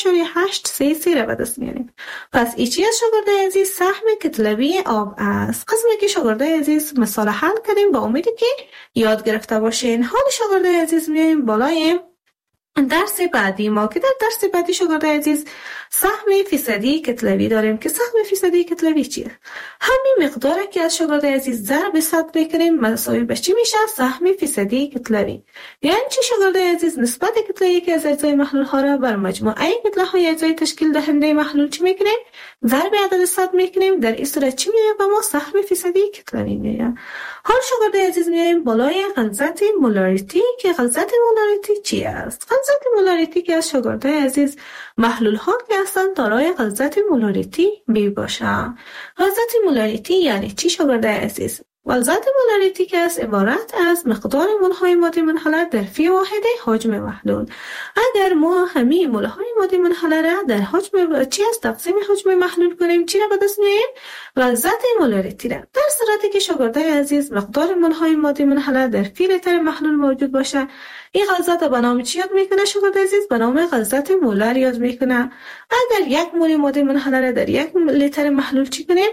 0.833 را به دست میاریم. پس این چیز شاگرد عزیز سهم کتلوی آب است. قسمی که شاگرد عزیز مثال حل کردیم با امیدی که یاد گرفته باشین. حال شاگرد عزیز میایم بالای درس بعدی ما که در درس بعدی شاگرد عزیز سهم فیصدی کتلوی داریم که سهم فیصدی کتلوی چیه؟ همین مقداری که از شاگرد عزیز ضرب 100 بکنیم مساوی به چی میشه؟ سهم فیصدی کتلوی. یعنی چی شاگرد عزیز؟ نسبت کتله که از اجزای محلول ها را بر مجموعه کتله های اجزای تشکیل دهنده محلول چی میکنیم؟ ضرب عدد 100 میکنیم. در این صورت چی میاد به ما؟ سهم فیصدی کتلوی میاد. حال شاگرد عزیز میایم بالای غلظت مولاریتی که غلظت مولاریتی چی است؟ غلظت مولاریتی که از شاگرد عزیز محلول ها که اصلا دارای غلظت مولاریتی می باشند. غلظت مولاریتی یعنی چی شاگرد عزیز؟ غلظت مولاریتی که از عبارت از مقدار مولهای ماده منحله در فی واحد حجم محلول. اگر ما همین مولهای ماده منحله را در حجم چی از تقسیم حجم محلول کنیم چی را به دست میاریم؟ غلظت مولاریتی را. در صورتی که شاگرد عزیز مقدار مولهای ماده منحله در فی لیتر محلول موجود باشه، این غلظت به نام چی یاد میکنه شاگرد عزیز؟ به نام غلظت مولر یاد میکنه. اگر 1 مول ماده منحله را در 1 لیتر محلول چی کنیم؟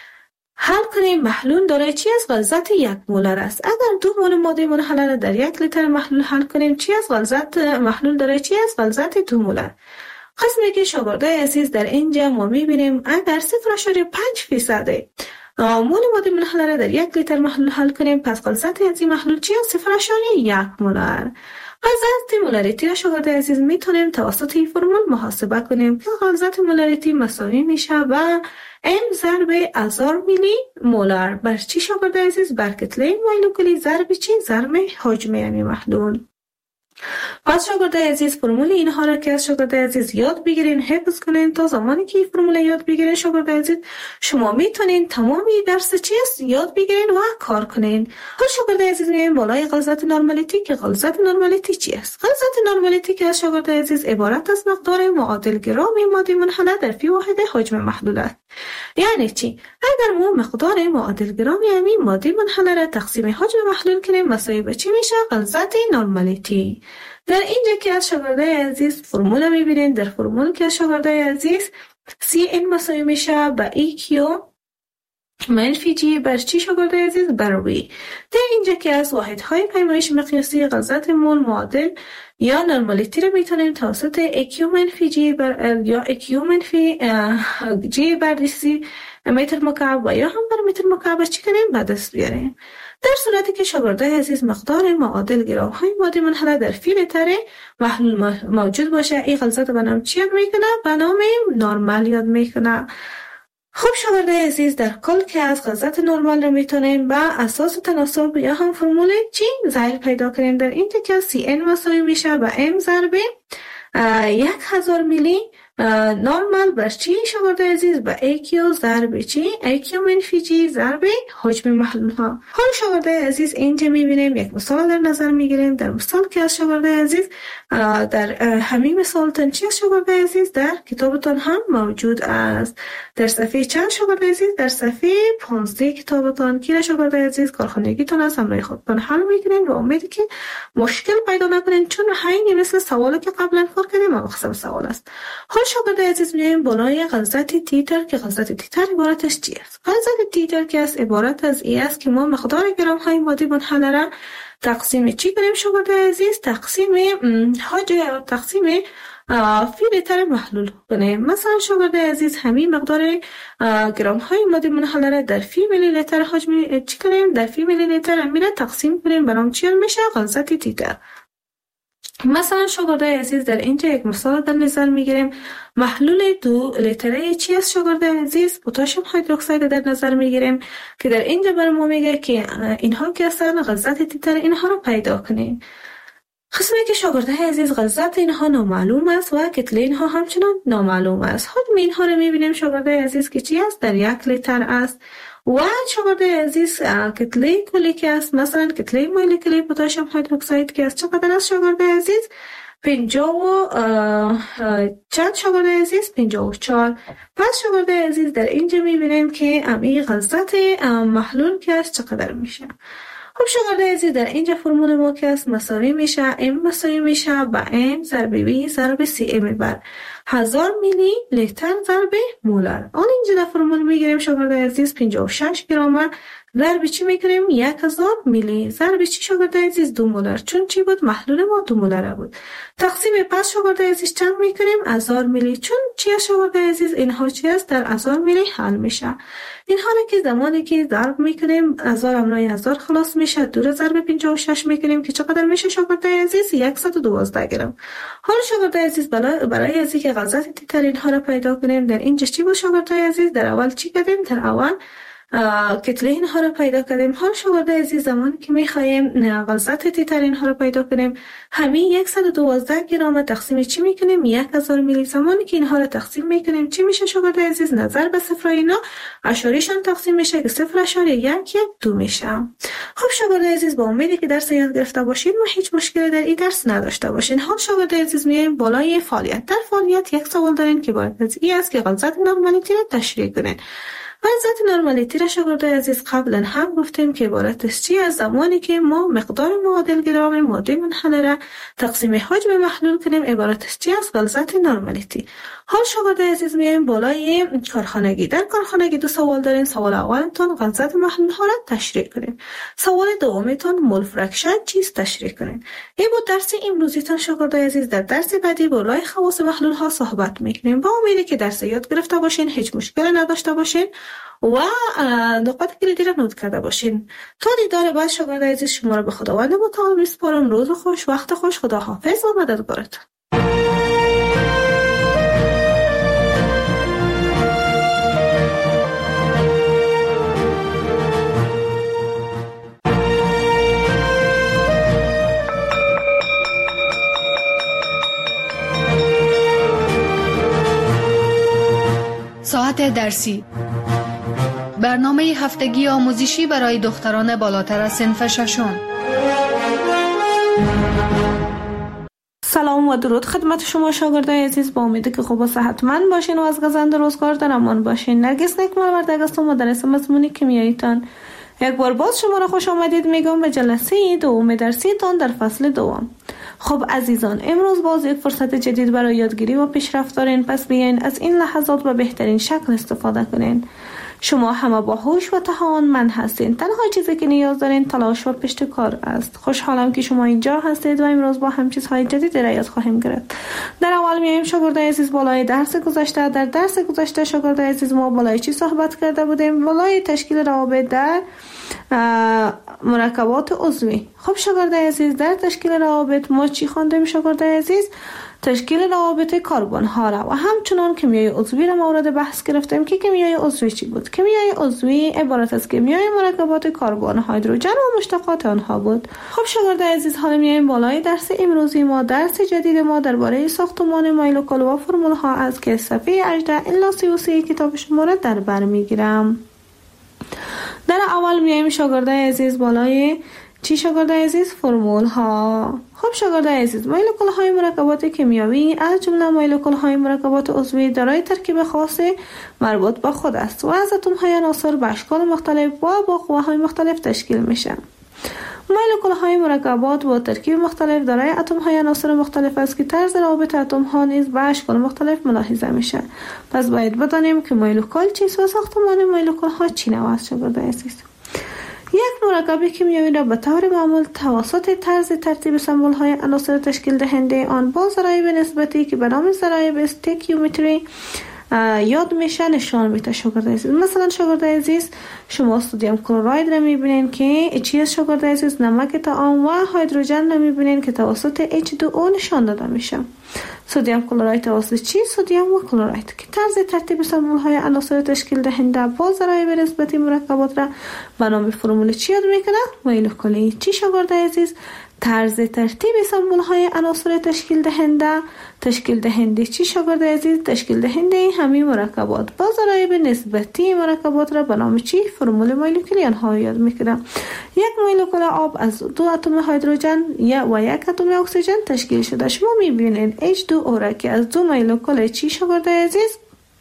حل کنیم، محلول دارای چی از غلظت 1 مولر است. اگر 2 مول ماده منحله را در 1 لیتر محلول حل کنیم چی از غلظت محلول دارای چی از غلظت 2 مولر. قسمی که شاگرد عزیز در اینجا ما میبینیم اگر 0.5% مول ماده منحله را در 1 لیتر محلول حل کنیم پس غلظت از این محلول چی است؟ 0.1 مولر. غلظت مولاریتی را شاگرد عزیز میتونیم توسط این فرمول محاسبه کنیم که غلظت مولاریتی مساوی میشه با M ضرب 1000 میلی مولر بر چی شاگرد عزیز؟ بر کتله مولکولی ضرب چی؟ ضرب حجم امی محلول. پس شاگرد عزیز فرمول اینها را که از شاگرد عزیز یاد بگیرین، حفظ کنین تا زمانی که این فرمول یاد بگیرین شاگرد عزیز شما میتونین تمامی درس چیست یاد بگیرین و کار کنین. حالا شاگرد عزیز میایم بالای غلظت نرمالیتی که غلظت نرمالیتی چی است؟ غلظت نرمالیتی که از شاگرد عزیز عبارت از مقدار معادل گرام ماده منحله در فی واحد حجم محلول است. یعنی چی؟ اگر ما مقدار معادل گرام یعنی ماده منحله را تقسیم حجم محلول کنیم مساوی به چی میشه؟ غلظت نرمالیتی. در اینجا که از شاگرد عزیز فرمول میبینین، در فرمول که از شاگرد عزیز CN مساوی میشه به EQ منفی جی بر چی شاگرده عزیز؟ بر وی. در اینجا که از واحدهای پیمایش مقیاسی غلظت مول معادل یا نرمالیتی رو میتونیم توسط اکیو منفی جی بر ال یا اکیو منفی جی بر دیسی متر مکعب و یا هم بر متر مکعب چی کنیم؟ به دست بیاریم. در صورتی که شاگرده عزیز مقدار معادل گرام های ماده منحله در فی لیتر محلول موجود باشه، این غلظت به نام چی یاد میکنه؟ به نام نرمال یاد میکنه. خب شاگرده عزیز در کل که از غلظت نرمال رو میتونیم به اساس تناسب یا هم فرمول چی ظاهر پیدا کنیم. در اینجا که سی ان مساوی میشه به ام ضرب 1000 میلی نرمال بر چی شاگرده عزیز؟ به ایکیو ضرب چی؟ ایکیو منفی جی ضرب حجم محلول ها. حالا شاگرده عزیز اینجا میبینیم یک مثال در نظر میگیریم. در مثال که از شاگرده عزیز در همین مثال چی از شاگرده عزیز در کتابتان هم موجود است. در صفحه چند شاگرده عزیز؟ در صفحه 15 کتابتان که شاگرده عزیز کارخانگیتان از همراه خودتان حل میکنین و امیدی که مشکل پیدا نکنین، چون همین مثل سوالی که قبلا کار کردیم مقصد سوال است. شاگرده عزیز میایم بالای غلظت تیتر که غلظت تیتر عبارتش چی است؟ غلظت تیتر که است عبارت از ای است که ما مقدار گرم های ماده منحله را تقسیم چی کنیم شاگرده عزیز؟ تقسیم فی لیتر محلول کنیم. مثلا شاگرده عزیز همین مقدار گرم های ماده منحله را در فی میلی لیتر حجم چی کنیم؟ در فی میلی لیتر امیره تقسیم کنیم، برام چی میشه؟ غلظت تیتر. مثلا شاگرده عزیز در اینجا یک مثال در نظر میگیریم. محلول 2 لیتره چی است شاگرده عزیز؟ پتاسیم هیدروکساید در نظر میگیریم که در اینجا برای ما میگه که اینها که اصلا غلظت تیتر اینها رو پیدا کنیم. قسمی که شاگرده عزیز غلظت اینها نامعلوم است و کتله اینها همچنان نامعلوم است. حجم اینها رو میبینیم شاگرده عزیز که چی است؟ در 1 لیتر است. و شاگرده عزیز کتله کلی که است، مثلا کتله مولکولی پتاسیم هیدروکساید که است چقدر است شاگرده عزیز؟ 50 چند شاگرده عزیز؟ 54. پس شاگرده عزیز در اینجا میبینیم که این غلظت محلول که است چقدر میشه. خب شاگرده عزیز در اینجا فرمول ما که است مساوی میشه ام مساوی میشه با ام ضرب وی ضرب سی ام بر 1000 میلی لیتر ضرب مولر. آن اینجا در فرمول میگیریم شاگرده عزیز 56 گرم ضرب چی میکنیم؟ 1000 میلی ضرب چی شاگرده عزیز؟ 2 مولر. چون چی بود؟ محلول ما 2 مولر بود. تقسیم پس شاگرده عزیز چند میکنیم؟ 1000 میلی. چون چی شاگرده عزیز؟ اینها چی است؟ در 1000 میلی حل میشه. اینها رو که زمانی که ضرب میکنیم 1000 امرای 1000 خلاص میشه، 2 ضرب 56 میکنیم که چقدر میشه شاگرده عزیز؟ 112 گرم. حالا شاگرده عزیز برای از اینکه غلظت تیتر اینها رو پیدا کنیم در اینجا چی بود شاگرده عزیز؟ در اول چی کردیم؟ در اول کتله اینها رو پیدا کردیم. حال شاگرده عزیز زمانی که میخوایم غلظت تیتر اینها رو پیدا کنیم همین 112 گرم تقسیم چی میکنیم؟ 1000 میلی. زمانی که اینها رو تقسیم میکنیم چی میشه شاگرده عزیز؟ نظر به صفر اینا اشاریشان تقسیم میشه که 0.112 میشه. خب شاگرده عزیز با امیدی که درس یاد گرفته باشید و هیچ مشکلی در این درس نداشته باشین. حال شاگرده عزیز میایم بالای فعالیت. در فعالیت یک سوال دارین که باید از این است که غلظت نرمالیتی رو تشریح کنین. غلظت نرمالیتی را شاگرده عزیز قبلا هم گفتیم که عبارت است چی؟ از زمانی که ما مقدار معادل گرام ماده منحله را تقسیم حجم محلول کنیم عبارت است چی؟ از غلظت نرمالیتی. حال شاگرده عزیز میایم بالای کارخانگی. در کارخانگی 2 سوال دارین. سوال اولتون غلظت محلول ها را تشریح کنین. سوال دومتون مول فرکشن چیست تشریح کنین. این بود درس امروزیتون شاگرده عزیز. در درس بعدی بالای خواص محلول ها صحبت میکنیم. با امیدی که درس یاد گرفته باشین، هیچ مشکلی نداشته باشین و نقاط کلیدی را نوت کرده باشین. تا دیدار بعد شاگرده عزیز شما را به خداوند متعال میسپارم. روز خوش، وقت خوش، خدا حافظ و مددگارتون. ساعت درسی، برنامه هفتگی آموزشی برای دختران بالاتر از صنف ششم. سلام و درود خدمت شما شاگردای عزیز. با امیدی که خوب و صحتمند باشین و از گزند روزگار در امان باشین. نرگس نکمال وردگ هستم، مدرس مضمون کیمیاییتان. یک بار باز شما را خوش آمدید میگم به جلسه دوم درسیتان در فصل دوم. خب عزیزان، امروز باز یک فرصت جدید برای یادگیری و پیشرفت دارین. پس بیاین از این لحظات به بهترین شکل استفاده کنین. شما همه با هوش و توانمند هستین. تنها چیزی که نیاز دارین تلاش و پشتکار است. خوشحالم که شما اینجا هستید و امروز با هم چیزهای جدید را یاد خواهیم گرفت. در اول میایم شاگردای عزیز بالای درس گذشته. در درس گذشته شاگردای عزیز ما بالای چی صحبت کرده بودیم؟ بالای تشکیل روابط در مرکبات عضوی. خب شاگردای عزیز در تشکیل روابط ما چی خواندیم شاگردای عزیز؟ تشکیل روابط کربن ها را و همچنان کیمیای عضوی را مورد بحث گرفتیم که کیمیای عضوی چی بود؟ کیمیای عضوی عبارت از کیمیای مرکبات کربن، هیدروژن و مشتقات آنها بود. خب شاگردای عزیز حالا میایم بالای درس امروزی ما. درس جدید ما درباره ساختمان مولکول و فرمول ها است که صفحه 18 الی 33 کتاب شما را در بر میگیرم. در اول میایم شاگردای عزیز بالای چی شاگردای عزیز؟ فرمول ها. خب شاگردای عزیز مولکول های مرکبات کیمیایی از جمله مولکول های مرکبات عضوی دارای ترکیب خاص مربوط به خود است و از اتم های عناصر به اشکال مختلف و با قوه‌های مختلف تشکیل میشه. مولکول های مرکبات با ترکیب مختلف دارای اتم های عناصر مختلف است که طرز روابط اتم ها نیز به اشکال مختلف ملاحظه میشه. پس باید بدانیم که مولکول چیست و ساختمان مولکول ها چی نوع است شاگردای عزیز. یک مرکب کیمیایی را به طور معمول توسط طرز ترتیب سمبل های عناصر تشکیل دهنده آن با ضرایب نسبتی که به نام ضرایب استیکیومتری یاد میشه نشان میده شاگردای عزیز. مثلا شاگردای عزیز شما سدیم کلراید را میبینین که چی است شاگردای عزیز؟ نمک طعام و هیدروژن را میبینین که توسط H2O نشان داده میشه. سدیم کلراید توسط چی؟ سدیم و کلراید که طرز ترتیب سمبل های عناصر تشکیل دهنده با ضرایب نسبتی مرکبات را به نام فرمول چی یاد میکنه؟ مولکولی. چی شاگردای عزیز؟ طرز ترتیب سمبل های عناصر تشکیل دهنده چی شاگردای عزیز؟ تشکیل دهنده همین مرکبات با ضرایب نسبتی مرکبات را به نام چی؟ فرمول مولکولی آنها یاد میکنه. یک مولکول آب از 2 اتم هیدروژن و 1 اتم اکسیژن تشکیل شده. شما میبینید H2O را که از 2 مولکول چی شاگردای عزیز؟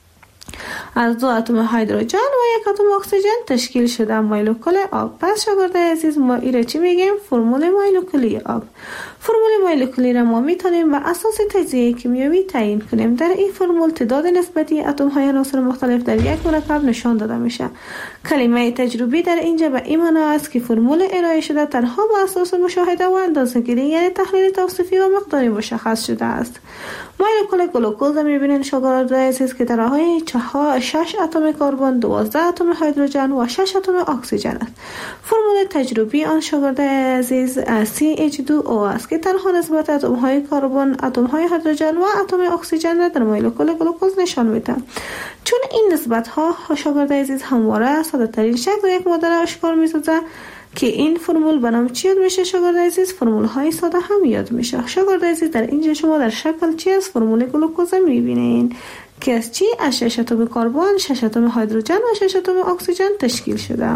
از 2 اتم هیدروژن و 1 اتم اکسیژن تشکیل شده مولکول آب. پس شاگردای عزیز ما ایره چی میگیم؟ فرمول مولکولی آب. فرمول مولکولی را ما میتونیم به اساس تجزیه کیمیایی تعیین کنیم. در این فرمول تعداد نسبتی اتم های عناصر مختلف در یک مرکب نشان داده میشه. کلمه تجربی در اینجا به این معنی است که فرمول ارائه شده تنها به اساس مشاهده و اندازه‌گیری یعنی تحلیل توصیفی و مقداری مشخص شده است. مولکول گلوکوز میبینید شاگردای عزیز که دارای 6 اتم کربن، 12 اتم هیدروژن و 6 اتم اکسیژن است. فرمول تجربی آن شاگردای عزیز CH2O است که تنها نسبت اتم های کربن، اتم های هیدروژن و اتم اکسیژن را در مولکول گلوکوز نشان میده. چون این نسبت ها شاگردای عزیز همواره ساده ترین شکل یک ماده را آشکار میسازه که این فرمول به نام چی یاد میشه شاگردای عزیز؟ فرمول های ساده هم یاد میشه. شاگردای عزیز در اینجا شما در شکل چی از فرمول گلوکوز میبینین که از چی؟ از 6 اتم کربن، 6 اتم هیدروژن و 6 اتم اکسیژن تشکیل شده.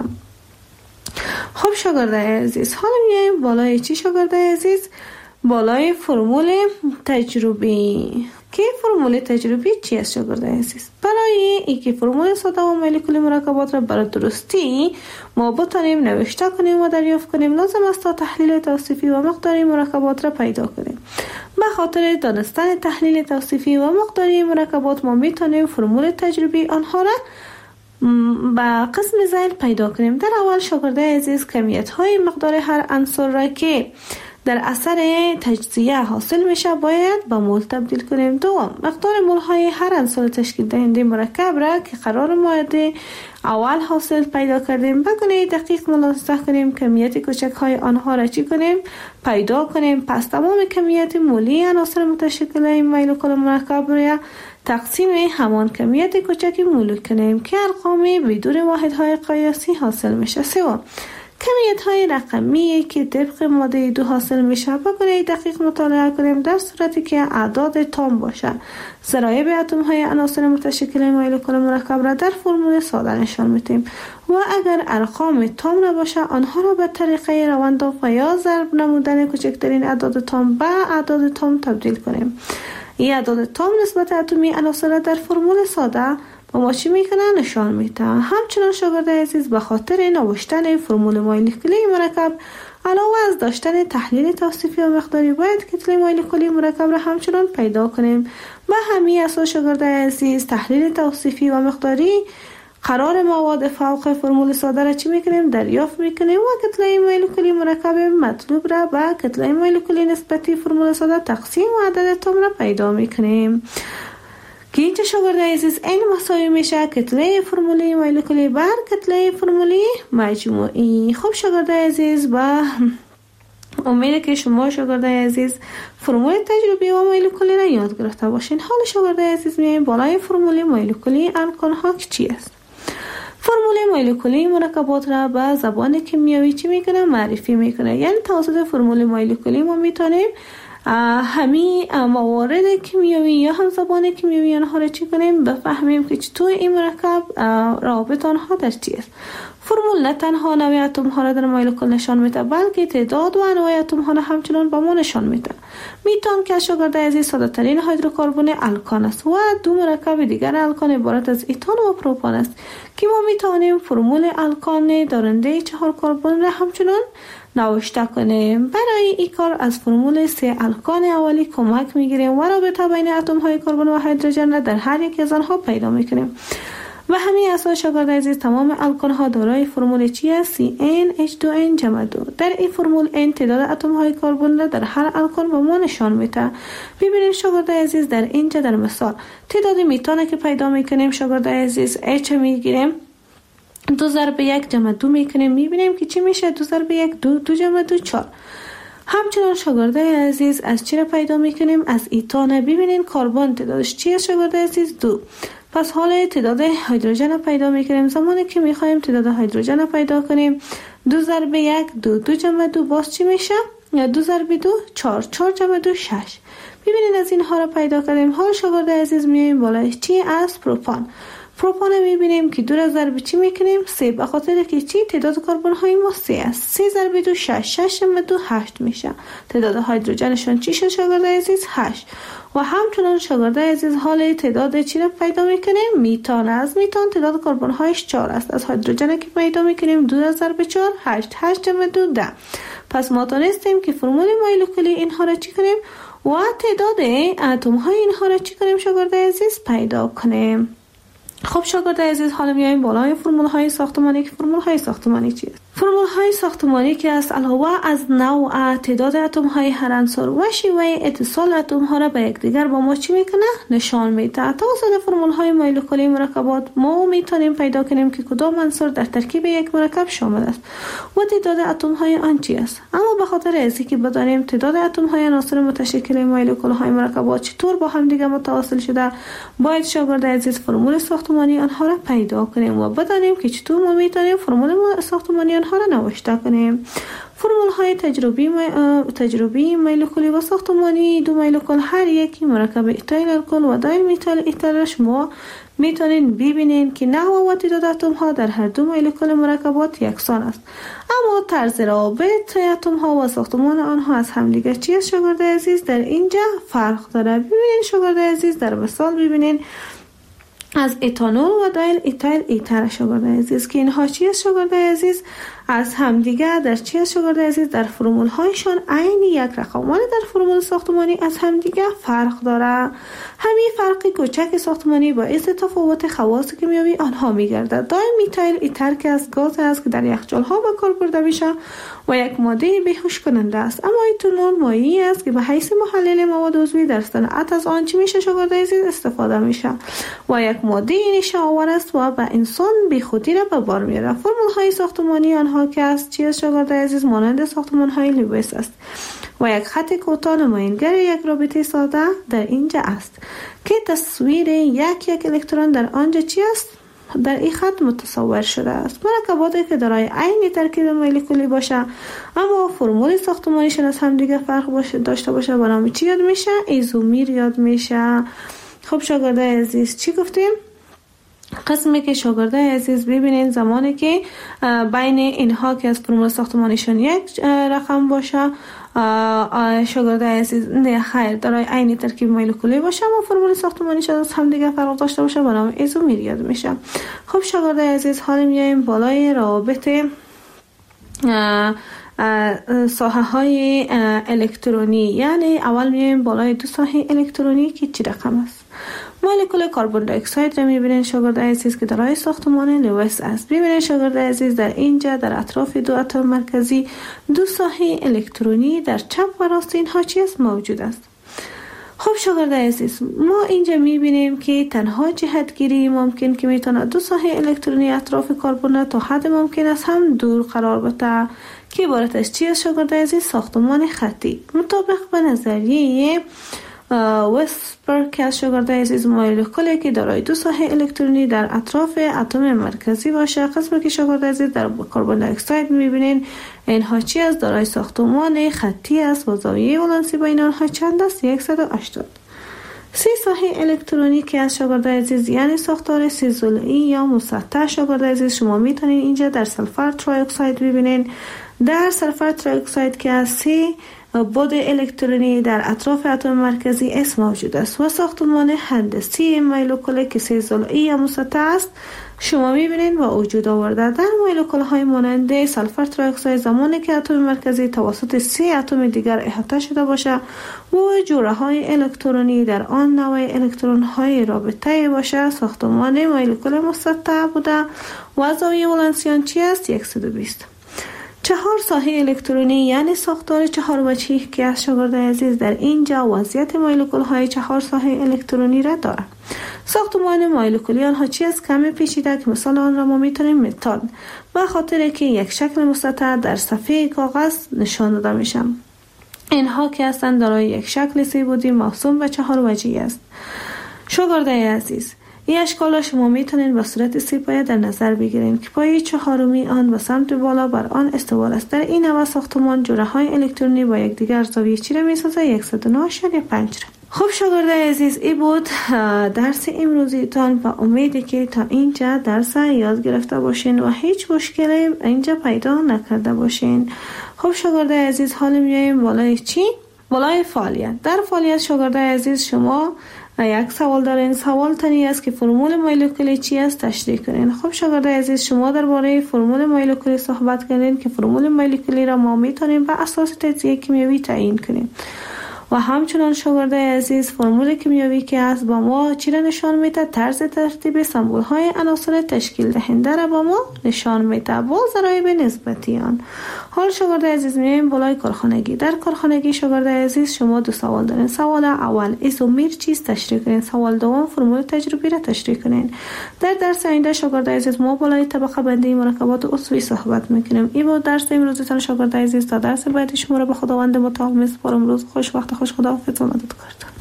خب شاگردای عزیز حالا میایم بالای چی شاگردای عزیز؟ بالای فرمول تجربی. که فرمول تجربی چی است شاگردای عزیز؟ برای اینکه فرمول ساده و مولکولی مرکبات را برای درستی ما بتونیم نوشته کنیم و دریافت کنیم لازم است تا تحلیل توصیفی و مقداری مرکبات را پیدا کنیم. به خاطر دانستن تحلیل توصیفی و مقداری مرکبات ما میتونیم فرمول تجربی آنها را با قسم زیل پیدا کنیم. در اول شاگردای عزیز کمیت های مقدار هر عنصر را که در اثر تجزیه حاصل میشه باید به مول تبدیل کنیم. دوم مقدار مول های هر عنصر تشکیل دهنده مرکب را که قرار مورد اول حاصل پیدا کردیم به گونه دقیق ملاحظه کنیم کمیت کوچک های آنها را چی کنیم؟ پیدا کنیم. پس تمام کمیت مولی عناصر متشکل این مولکول مرکب را تقسیم همان کمیت کوچک مول کنیم که ارقام بدون واحدهای قیاسی حاصل میشه. سوم کمیت های رقمی که طبق ماده 2 حاصل میشه با گونه دقیق مطالعه کنیم در صورتی که اعداد تام باشه. ضرایب اتم های عناصر متشکل مولکول مرکب را در فرمول ساده نشان میدیم و اگر ارقام تام نباشه آنها را به طریقه روند و یا ضرب نمودن کوچکترین اعداد تام به اعداد تام تبدیل کنیم. این اعداد تام نسبت اتمی عناصر در فرمول ساده با ما چی میکنه نشان میده. همچنان شاگردای عزیز به خاطر نوشتن فرمول مولکولی مرکب علاوه از داشتن تحلیل توصیفی و مقداری باید کتله مولکولی مرکب را همچنان پیدا کنیم. به همین اساس شاگردای عزیز تحلیل توصیفی و مقداری قرار مواد فوق فرمول ساده را چی میکنیم؟ دریافت میکنیم و کتله مولکولی مرکب مطلوب را به کتله مولکولی نسبتی فرمول ساده تقسیم و عدد اتم را پیدا میکنیم که اینجا شاگرد عزیز این مساوی میشه کتله فرمولی مولکولی بر کتله فرمولی مجموعی. خب شاگرد عزیز با امیده که شما شاگرد عزیز فرمول تجربی و مولکولی را یاد گرفته باشین. حالا شاگرد عزیز میایم بالای فرمول مولکولی الکان ها چی است؟ فرمول مولکولی مرکبات را به زبان کیمیایی چی میکنه؟ معرفی میکنه. یعنی توسط فرمول مولکولی ما میتونیم همین موارد کیمیایی یا هم زبان کیمیایی آنها را چی کنیم؟ بفهمیم که چطور این مرکب رابط آنها در چی است. فرمول نه تنها نوع اتم ها را در مولکول نشان میده بلکه تعداد و انواع اتم ها را همچنان به ما نشان میده. میتون که شاگرد عزیز ساده ترین هیدروکربن الکان است و دو مرکب دیگر الکان عبارت از ایتان و پروپان است که ما میتونیم فرمول الکان دارنده 4 کربن را همچنان نوشته کنیم. برای این کار از فرمول 3 الکان اولی کمک میگیریم و رابطه بین اتم های کربن و هیدروژن را در هر یک از آنها پیدا میکنیم. و همین اساس شاگرد عزیز تمام الکان ها دارای فرمول چی است؟ CnH2n جمع 2. در این فرمول n تعداد اتم های کربن را در هر الکان به ما نشان میده. ببینید شاگرد عزیز در اینجا در مثال تعداد میتان که پیدا میکنیم شاگرد عزیز H میگیریم 2 ضرب 1 جمع 2 میکنیم. میبینیم که چی میشه؟ 2 ضرب 1 2 2 جمع 2 4. همچنان شاگرد عزیز از چی را پیدا میکنیم؟ از ایتان. ببینید کربن تعدادش چیه شاگرد عزیز؟ 2. پس حالا تعداد هیدروژن را پیدا میکنیم. زمانی که میخوایم تعداد هیدروژن را پیدا کنیم 2 ضرب 1 2 2 جمع 2 باز چی میشه؟ 2 ضرب 2 4 4 جمع 2 6. ببینید از اینها را پیدا کردیم. حالا شاگرد عزیز میایم بالای چی؟ از پروپان. پروپان میبینیم که 2 را ضرب چی میکنیم؟ 3 به خاطر که چی؟ تعداد کربن های ما 3 است. 3 ضرب 2 6 6 جمع 2 8 میشه. تعداد هیدروژنشون چی شد شاگرد عزیز؟ 8. و همچنان شاگرد عزیز حال تعداد چی را پیدا میکنیم؟ میتان. از میتان تعداد کربن هایش 4 است. از هیدروژن که پیدا میکنیم 2 را ضرب 4 8 8 جمع 2 10. پس ما تونستیم که فرمول مولکولی اینها را چی کنیم و تعداد اتم های اینها را چی کنیم شاگرد عزیز؟ پیدا کنیم. خب شاگرد عزیز حالا میایم بالای فرمول های ساختمانی. که فرمول های ساختمانی چیست؟ فرمول های ساختمانی که از علاوه از نوع تعداد اتم های هر عنصر و شیوه اتصال اتم ها را به یکدیگر با ما چی میکنه؟ نشان میده. توسط فرمول های مولکولی مرکبات ما میتونیم پیدا کنیم که کدام عنصر در ترکیب یک مرکب شامل است و تعداد اتم های آن چی است. اما به خاطر از اینکه بدانیم تعداد اتم های عناصر متشکل مولکول های مرکبات چطور با هم دیگه متواصل شده باید شاگرد عزیز فرمول ساختمانی آنها را پیدا کنیم و بدانیم که چطور ما میتونیم فرمول ساختمانی آنها را نوشته کنیم. فرمول های تجربی مولکولی و ساختمانی دو مولکول هر یکی مرکب ایتایل الکل و دایل میتایل ایتایل شما میتونین ببینین که نحو و تعداد اتم ها در هر دو مولکول مرکبات یکسان است، اما طرز رابط اتم ها و ساختمان آنها از همدیگر چی است شاگرد عزیز؟ در اینجا فرق داره. ببینین شاگرد عزیز در مثال ببینین از ایتانول و دایل ایتایل ایتر شاگرد عزیز که اینها چی است شاگرد عزیز؟ از همدیگر در چی است شاگرد عزیز؟ در فرمول هایشان عین یک رقم، ولی در فرمول ساختمانی از همدیگر فرق داره. همین فرق کوچک ساختمانی باعث تفاوت خواص کیمیایی آنها میگردد. دایل میتایل ایتر که از گاز است که در یخچال ها به کار برده میشه و یک ماده بیهوش کننده است، اما ایتانول مایعی است که به حیث محلل مواد عضوی در صنعت از آن چی میشه شاگرد عزیز؟ استفاده میشه و یک ماده نیشه آور است و به انسان بیخودی را به بار میاره. فرمول های ساختمانی آنها که از چی است شاگرد عزیز؟ مانند ساختمان های لوئیس است و یک خط کوتاه نمایانگر یک رابطه ساده در اینجا است که تصویر یک الکترون در آنجا چی است؟ در این خط متصور شده است. مرکباتی که دارای عین ترکیب مولکولی باشه اما فرمول ساختمانیشون از هم دیگه فرق داشته باشه به نام چی یاد میشه؟ ایزومر یاد میشه. خب شاگرد عزیز چی گفتیم؟ قسمی که شاگرد عزیز ببینین زمانی که بین اینها که از فرمول ساختمانیشون یک رقم باشه شاگرد عزیز نه خیر دارای عین ترکیب مولکولی باشه اما فرمول ساختمانیش از هم دیگه فرق داشته باشه به نام ایزومر یاد میشه. خب شاگرد عزیز حالا میایم بالای روابط ساحه های الکترونی، یعنی اول میایم بالای دو ساحه الکترونی که چی رقم است. مولکول کربن دی اکساید را میبینین شاگرد عزیز که در ساختمان لوئیس است. ببینید شاگرد عزیز در اینجا در اطراف دو اتم مرکزی دو ساحه الکترونی در چپ و راست اینها چی است موجود است. خب شاگرد عزیز ما اینجا میبینیم که تنها جهتگیری ممکن که میتونه دو ساحه الکترونی اطراف کربن تا حد ممکن است هم دور قرار بده که عبارت از چی است شاگرد عزیز؟ ساختمان خطی. مطابق به نظریه وسپر که شاگرد عزیز مولکولی که دارای دو ساحه الکترونی در اطراف اتم مرکزی باشه، قسمی که شاگرد عزیز در کربن دی اکساید میبینین اینها چی است؟ دارای ساختمان خطی است و زاویه ولانسی بین آنها چند است؟ 180. سه ساحه الکترونی که از شاگرد عزیز یعنی ساختار سه ضلعی یا مسطح شاگرد عزیز شما میتونین اینجا در سلفر تری اکساید ببینین. در سلفر تری اکساید که از سه بود الکترونی در اطراف اتم مرکزی اس موجود است و ساختمان هندسی مولکول که سه ضلعی یا مسطح است شما میبینید با وجود آورده. در مولکول های مانند سلفر تری اکساید زمانی که اتم مرکزی توسط سه اتم دیگر احاطه شده باشه و جوره های الکترونی در آن نوع الکترون های رابطه باشه، ساختمان مولکول مسطح بوده و زاویه ولانسی آن چی است؟ 120. چهار ساحه الکترونی یعنی ساختار چهار وجهی که از شاگرد عزیز در اینجا وضعیت مولکول های چهار ساحه الکترونی را دارد. ساختمان مولکولی آنها چی است؟ کمی پیچیده که مثال آن را ما میتونیم متد به خاطر که یک شکل مسطح در صفحه کاغذ نشان داده میشن. اینها که هستند دارای یک شکل سه بعدی موسوم به چهار وجهی است. شاگرد عزیز این اشکال را شما میتونین به صورت سه پایه در نظر بگیرین که پایه چهارمی آن به سمت بالا بر آن استوار است. در این نوع ساختمان جوره های الکترونی با یکدیگر زاویه چی را میسازه؟ 109.5. خب شاگرد عزیز این بود درس امروزیتان و امیدی که تا اینجا درس یاد گرفته باشین و هیچ مشکلی اینجا پیدا نکرده باشین. خب شاگرد عزیز حالا میایم بالای چی؟ بالای فعالیت. در فعالیت شاگرد عزیز شما یک سوال دارین. سوال تنی است که فرمول مولکولی چی است تشریح کنین. خب شاگرد عزیز شما درباره فرمول مولکولی صحبت کردین که فرمول مولکولی را ما میتونیم بر اساس تجزیه کیمیایی تعیین کنیم و همچنان شاگرد عزیز فرمول کیمیایی که است با ما چی را نشان میده؟ طرز ترتیب سمبول های عناصر تشکیل دهنده را با ما نشان میده با ضرایب نسبتی آن. حال شاگرد عزیز میایم بالای کارخانگی. در کارخانگی شاگرد عزیز شما دو سوال دارین. سوال اول ایزومر چیست تشریح کنین. سوال دوم فرمول تجربی را تشریح کنین. در درس آینده شاگرد عزیز ما بالای طبقه بندی مرکبات عضوی صحبت میکنیم. این بود درس امروزتان شاگرد عزیز. تا درس بعدی شما را به خداوند متعال میسپارم. روز خوش، وقت خوش، خداحافظ و مدد کردم.